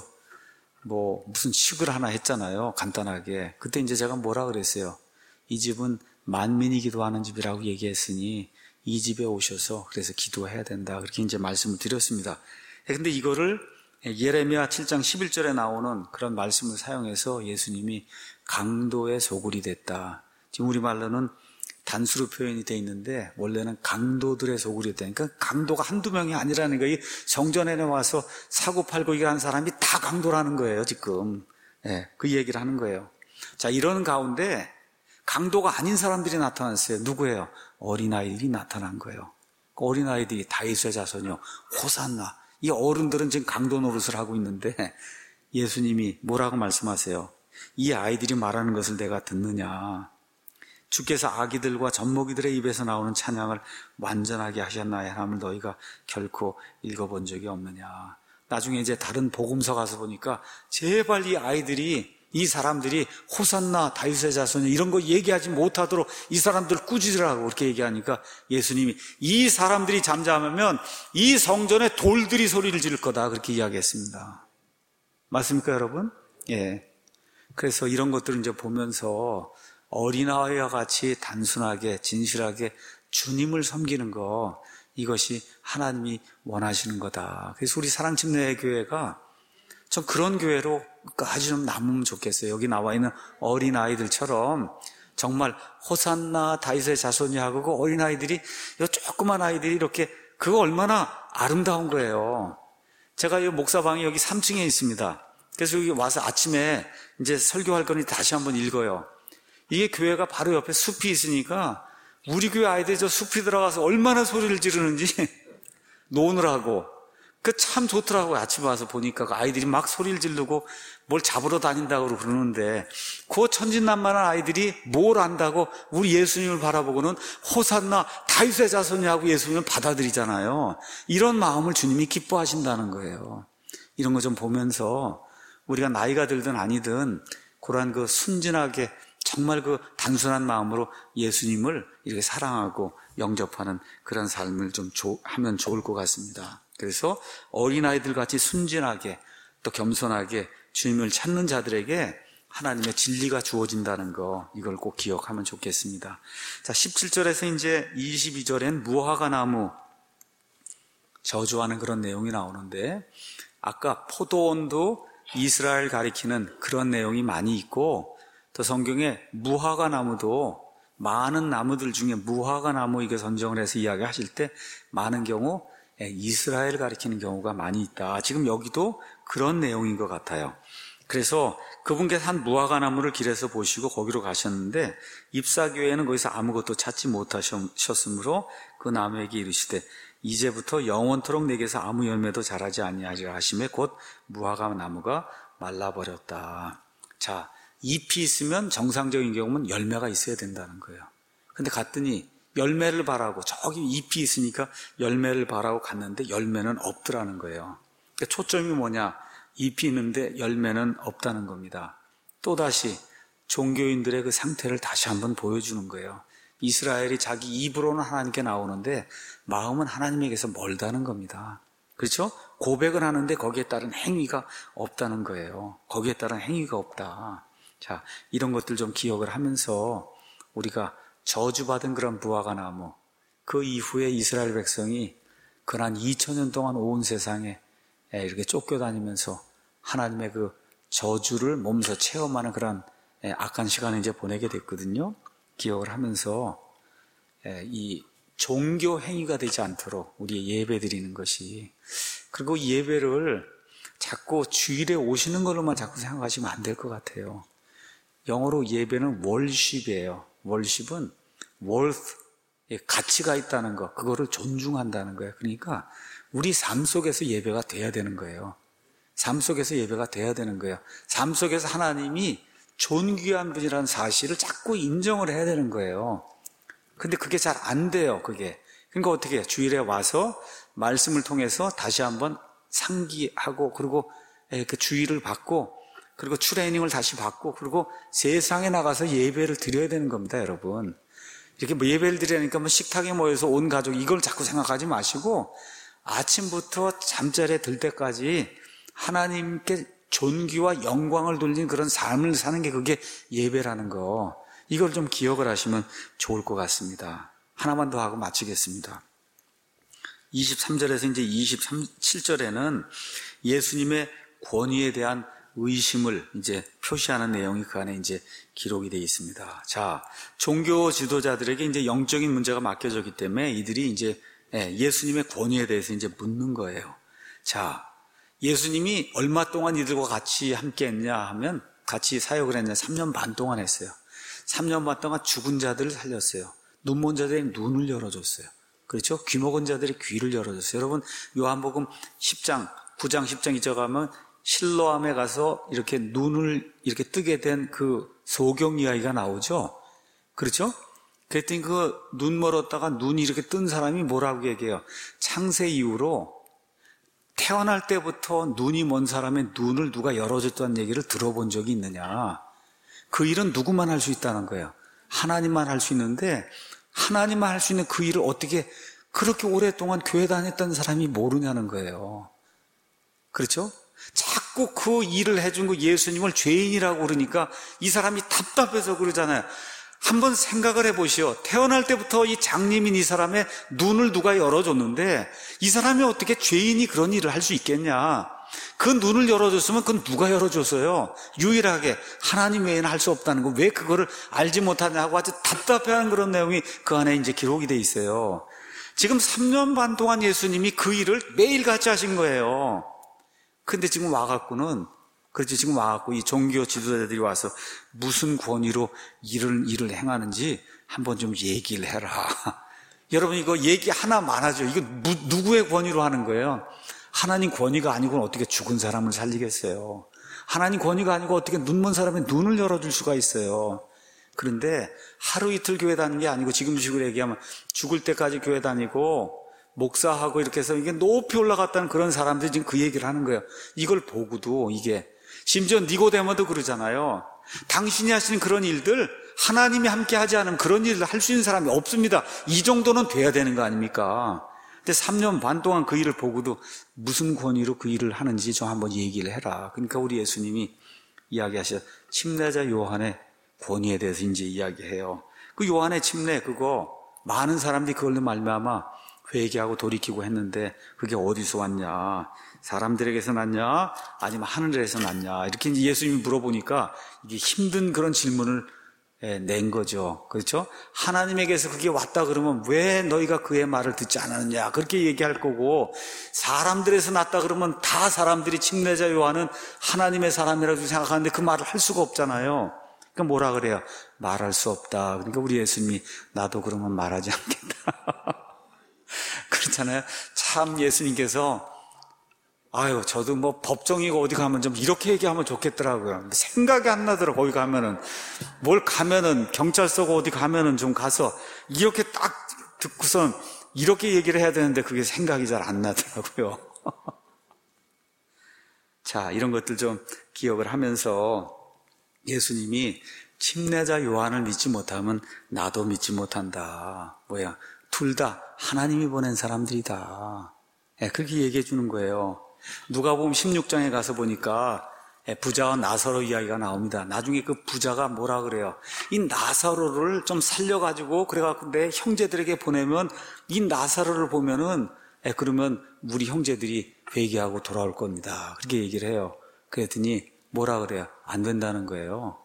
뭐 무슨 식을 하나 했잖아요. 간단하게. 그때 이제 제가 뭐라 그랬어요? 이 집은 만민이 기도하는 집이라고 얘기했으니 이 집에 오셔서 그래서 기도해야 된다. 그렇게 이제 말씀을 드렸습니다. 근데 이거를 예레미야 칠 장 십일 절에 나오는 그런 말씀을 사용해서 예수님이 강도의 소굴이 됐다. 지금 우리말로는 단수로 표현이 되어 있는데 원래는 강도들의 소굴이 됐다. 그러니까 강도가 한두 명이 아니라는 거예요. 성전에 와서 사고 팔고 이거 한 사람이 다 강도라는 거예요, 지금. 네, 그 얘기를 하는 거예요. 자, 이런 가운데 강도가 아닌 사람들이 나타났어요. 누구예요? 어린아이들이 나타난 거예요. 그 어린아이들이 다윗의 자손이요. 호산나. 이 어른들은 지금 강도 노릇을 하고 있는데 예수님이 뭐라고 말씀하세요? 이 아이들이 말하는 것을 내가 듣느냐? 주께서 아기들과 젖먹이들의 입에서 나오는 찬양을 완전하게 하셨나의 하나님을 너희가 결코 읽어본 적이 없느냐? 나중에 이제 다른 복음서 가서 보니까 제발 이 아이들이 이 사람들이 호산나 다윗의 자손이 이런 거 얘기하지 못하도록 이 사람들 꾸짖으라고 그렇게 얘기하니까 예수님이 이 사람들이 잠잠하면 이 성전에 돌들이 소리를 지를 거다 그렇게 이야기했습니다. 맞습니까, 여러분? 예. 그래서 이런 것들을 이제 보면서 어린아이와 같이 단순하게 진실하게 주님을 섬기는 거 이것이 하나님이 원하시는 거다. 그래서 우리 사랑침례교회가 전 그런 교회로 끝까지 좀 남으면 좋겠어요. 여기 나와 있는 어린아이들처럼 정말 호산나 다윗의 자손이 하고 그 어린아이들이 이 조그만 아이들이 이렇게 그거 얼마나 아름다운 거예요. 제가 이 목사방이 여기 삼 층에 있습니다. 그래서 여기 와서 아침에 이제 설교할 거니 다시 한번 읽어요. 이게 교회가 바로 옆에 숲이 있으니까 우리 교회 아이들이 저 숲이 들어가서 얼마나 소리를 지르는지 노느라고 그 참 좋더라고요. 아침에 와서 보니까 그 아이들이 막 소리를 지르고 뭘 잡으러 다닌다고 그러는데 그 천진난만한 아이들이 뭘 안다고 우리 예수님을 바라보고는 호산나 다윗의 자손이 하고 예수님을 받아들이잖아요. 이런 마음을 주님이 기뻐하신다는 거예요. 이런 거 좀 보면서 우리가 나이가 들든 아니든 그러한 그 순진하게 정말 그 단순한 마음으로 예수님을 이렇게 사랑하고 영접하는 그런 삶을 좀 조, 하면 좋을 것 같습니다. 그래서 어린아이들 같이 순진하게 또 겸손하게 주님을 찾는 자들에게 하나님의 진리가 주어진다는 거 이걸 꼭 기억하면 좋겠습니다. 자, 십칠 절에서 이제 이십이 절엔 무화과 나무 저주하는 그런 내용이 나오는데 아까 포도원도 이스라엘 가리키는 그런 내용이 많이 있고 또 성경에 무화과 나무도 많은 나무들 중에 무화과 나무 이거 선정을 해서 이야기하실 때 많은 경우 이스라엘 가리키는 경우가 많이 있다. 지금 여기도 그런 내용인 것 같아요. 그래서 그분께서 한 무화과 나무를 길에서 보시고 거기로 가셨는데 입사교회는 거기서 아무것도 찾지 못하셨으므로 그 나무에게 이르시되 이제부터 영원토록 내게서 아무 열매도 자라지 아니하리라 하시매 곧 무화과 나무가 말라버렸다. 자, 잎이 있으면 정상적인 경우는 열매가 있어야 된다는 거예요. 근데 갔더니 열매를 바라고 저기 잎이 있으니까 열매를 바라고 갔는데 열매는 없더라는 거예요. 그러니까 초점이 뭐냐? 잎이 있는데 열매는 없다는 겁니다. 또다시 종교인들의 그 상태를 다시 한번 보여주는 거예요. 이스라엘이 자기 입으로는 하나님께 나오는데 마음은 하나님에게서 멀다는 겁니다. 그렇죠? 고백은 하는데 거기에 따른 행위가 없다는 거예요. 거기에 따른 행위가 없다. 자, 이런 것들 좀 기억을 하면서 우리가 저주받은 그런 무화과나무, 그 이후에 이스라엘 백성이 그한 이천 년 동안 온 세상에 이렇게 쫓겨다니면서 하나님의 그 저주를 몸소 체험하는 그런 악한 시간을 이제 보내게 됐거든요. 기억을 하면서 이 종교 행위가 되지 않도록 우리 예배 드리는 것이, 그리고 예배를 자꾸 주일에 오시는 걸로만 자꾸 생각하시면 안 될 것 같아요. 영어로 예배는 worship이에요. worship은 worth, 가치가 있다는 거, 그거를 존중한다는 거예요. 그러니까 우리 삶 속에서 예배가 돼야 되는 거예요. 삶 속에서 예배가 돼야 되는 거예요. 삶 속에서 하나님이 존귀한 분이라는 사실을 자꾸 인정을 해야 되는 거예요. 근데 그게 잘 안 돼요, 그게. 그러니까 어떻게 해요? 주일에 와서 말씀을 통해서 다시 한번 상기하고, 그리고 그 주의를 받고, 그리고 트레이닝을 다시 받고, 그리고 세상에 나가서 예배를 드려야 되는 겁니다, 여러분. 이렇게 뭐 예배를 드리니까 뭐 식탁에 모여서 온 가족 이걸 자꾸 생각하지 마시고, 아침부터 잠자리에 들 때까지 하나님께 존귀와 영광을 돌린 그런 삶을 사는 게 그게 예배라는 거, 이걸 좀 기억을 하시면 좋을 것 같습니다. 하나만 더 하고 마치겠습니다. 이십삼 절에서 이제 이십칠 절에는 예수님의 권위에 대한 의심을 이제 표시하는 내용이 그 안에 이제 기록이 되어 있습니다. 자, 종교 지도자들에게 이제 영적인 문제가 맡겨졌기 때문에 이들이 이제 예수님의 권위에 대해서 이제 묻는 거예요. 자, 예수님이 얼마 동안 이들과 같이 함께 했냐 하면, 같이 사역을 했냐, 삼 년 반 동안 했어요. 삼 년 반 동안 죽은 자들을 살렸어요. 눈먼 자들의 눈을 열어줬어요. 그렇죠? 귀 먹은 자들의 귀를 열어줬어요. 여러분, 요한복음 십 장, 구 장, 십 장 이쪽가면 실로암에 가서 이렇게 눈을 이렇게 뜨게 된 그 소경 이야기가 나오죠? 그렇죠? 그랬더니 그 눈 멀었다가 눈이 이렇게 뜬 사람이 뭐라고 얘기해요? 창세 이후로 태어날 때부터 눈이 먼 사람의 눈을 누가 열어줬다는 얘기를 들어본 적이 있느냐? 그 일은 누구만 할 수 있다는 거예요. 하나님만 할 수 있는데, 하나님만 할 수 있는 그 일을 어떻게 그렇게 오랫동안 교회 다녔던 사람이 모르냐는 거예요. 그렇죠? 자꾸 그 일을 해준 그 예수님을 죄인이라고 그러니까 이 사람이 답답해서 그러잖아요. 한번 생각을 해보시오. 태어날 때부터 이 장님인 이 사람의 눈을 누가 열어줬는데 이 사람이 어떻게 죄인이 그런 일을 할 수 있겠냐? 그 눈을 열어줬으면 그건 누가 열어줬어요? 유일하게 하나님 외에는 할 수 없다는 거, 왜 그거를 알지 못하냐고 아주 답답해하는 그런 내용이 그 안에 이제 기록이 돼 있어요. 지금 삼 년 반 동안 예수님이 그 일을 매일같이 하신 거예요. 근데 지금 와갖고는, 그렇지, 지금 와갖고 이 종교 지도자들이 와서 무슨 권위로 이런 일을 행하는지 한번 좀 얘기를 해라. 여러분, 이거 얘기 하나 많아져. 이거 누, 누구의 권위로 하는 거예요? 하나님 권위가 아니고는 어떻게 죽은 사람을 살리겠어요? 하나님 권위가 아니고 어떻게 눈먼 사람의 눈을 열어줄 수가 있어요? 그런데 하루 이틀 교회 다니는 게 아니고, 지금 식으로 얘기하면 죽을 때까지 교회 다니고 목사하고 이렇게 해서 이게 높이 올라갔다는 그런 사람들이 지금 그 얘기를 하는 거예요. 이걸 보고도, 이게 심지어 니고데모도 그러잖아요. 당신이 하시는 그런 일들, 하나님이 함께 하지 않으면 그런 일을 할 수 있는 사람이 없습니다. 이 정도는 돼야 되는 거 아닙니까? 근데 삼 년 반 동안 그 일을 보고도 무슨 권위로 그 일을 하는지 좀 한번 얘기를 해라. 그러니까 우리 예수님이 이야기하셔, 침례자 요한의 권위에 대해서 이제 이야기해요. 그 요한의 침례, 그거 많은 사람들이 그걸로 말미암아 회개하고 돌이키고 했는데 그게 어디서 왔냐? 사람들에게서 났냐? 아니면 하늘에서 났냐? 이렇게 이제 예수님이 물어보니까 이게 힘든 그런 질문을 낸 거죠. 그렇죠? 하나님에게서 그게 왔다 그러면 왜 너희가 그의 말을 듣지 않았느냐? 그렇게 얘기할 거고, 사람들에서 났다 그러면 다 사람들이 침례자 요한은 하나님의 사람이라고 생각하는데 그 말을 할 수가 없잖아요. 그러니까 뭐라 그래요? 말할 수 없다. 그러니까 우리 예수님이 나도 그러면 말하지 않겠다. 그렇잖아요. 참 예수님께서 아유, 저도 뭐 법정이고 어디 가면 좀 이렇게 얘기하면 좋겠더라고요. 생각이 안 나더라고요. 거기 가면은. 뭘 가면은, 경찰서고 어디 가면은 좀 가서 이렇게 딱 듣고선 이렇게 얘기를 해야 되는데 그게 생각이 잘 안 나더라고요. 자, 이런 것들 좀 기억을 하면서 예수님이 침례자 요한을 믿지 못하면 나도 믿지 못한다. 뭐야, 둘 다 하나님이 보낸 사람들이다. 네, 그렇게 얘기해 주는 거예요. 누가복음 십육 장에 가서 보니까 부자와 나사로 이야기가 나옵니다. 나중에 그 부자가 뭐라 그래요? 이 나사로를 좀 살려가지고 그래갖고 내 형제들에게 보내면 이 나사로를 보면은 그러면 우리 형제들이 회개하고 돌아올 겁니다. 그렇게 얘기를 해요. 그랬더니 뭐라 그래요? 안 된다는 거예요.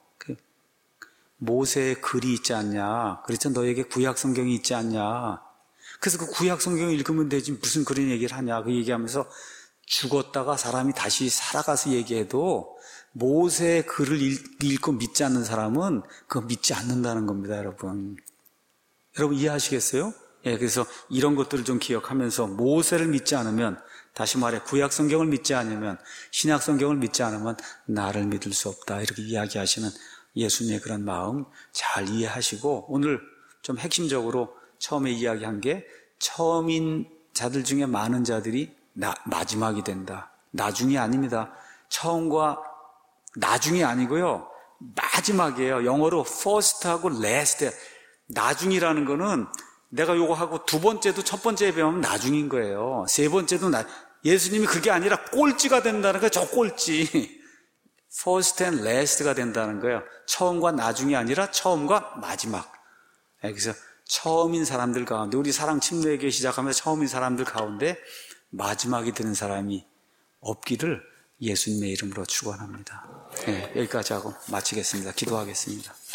모세의 글이 있지 않냐? 그래서 너에게 구약 성경이 있지 않냐? 그래서 그 구약 성경을 읽으면 되지 무슨 그런 얘기를 하냐? 그 얘기하면서 죽었다가 사람이 다시 살아가서 얘기해도 모세의 글을 읽고 믿지 않는 사람은 그거 믿지 않는다는 겁니다, 여러분. 여러분 이해하시겠어요? 예, 그래서 이런 것들을 좀 기억하면서 모세를 믿지 않으면, 다시 말해 구약 성경을 믿지 않으면, 신약 성경을 믿지 않으면 나를 믿을 수 없다, 이렇게 이야기하시는 예수님의 그런 마음 잘 이해하시고, 오늘 좀 핵심적으로 처음에 이야기한 게 처음인 자들 중에 많은 자들이 나, 마지막이 된다. 나중이 아닙니다. 처음과 나중이 아니고요, 마지막이에요. 영어로 first하고 last. 나중이라는 거는 내가 요거 하고 두 번째도 첫 번째에 배우면 나중인 거예요. 세 번째도 나, 예수님이 그게 아니라 꼴찌가 된다는 거예요. 저 꼴찌. first and last가 된다는 거예요. 처음과 나중이 아니라 처음과 마지막. 그래서 처음인 사람들 가운데, 우리 사랑 침례교회 시작하면서 처음인 사람들 가운데 마지막이 되는 사람이 없기를 예수님의 이름으로 축원합니다. 네, 여기까지 하고 마치겠습니다. 기도하겠습니다.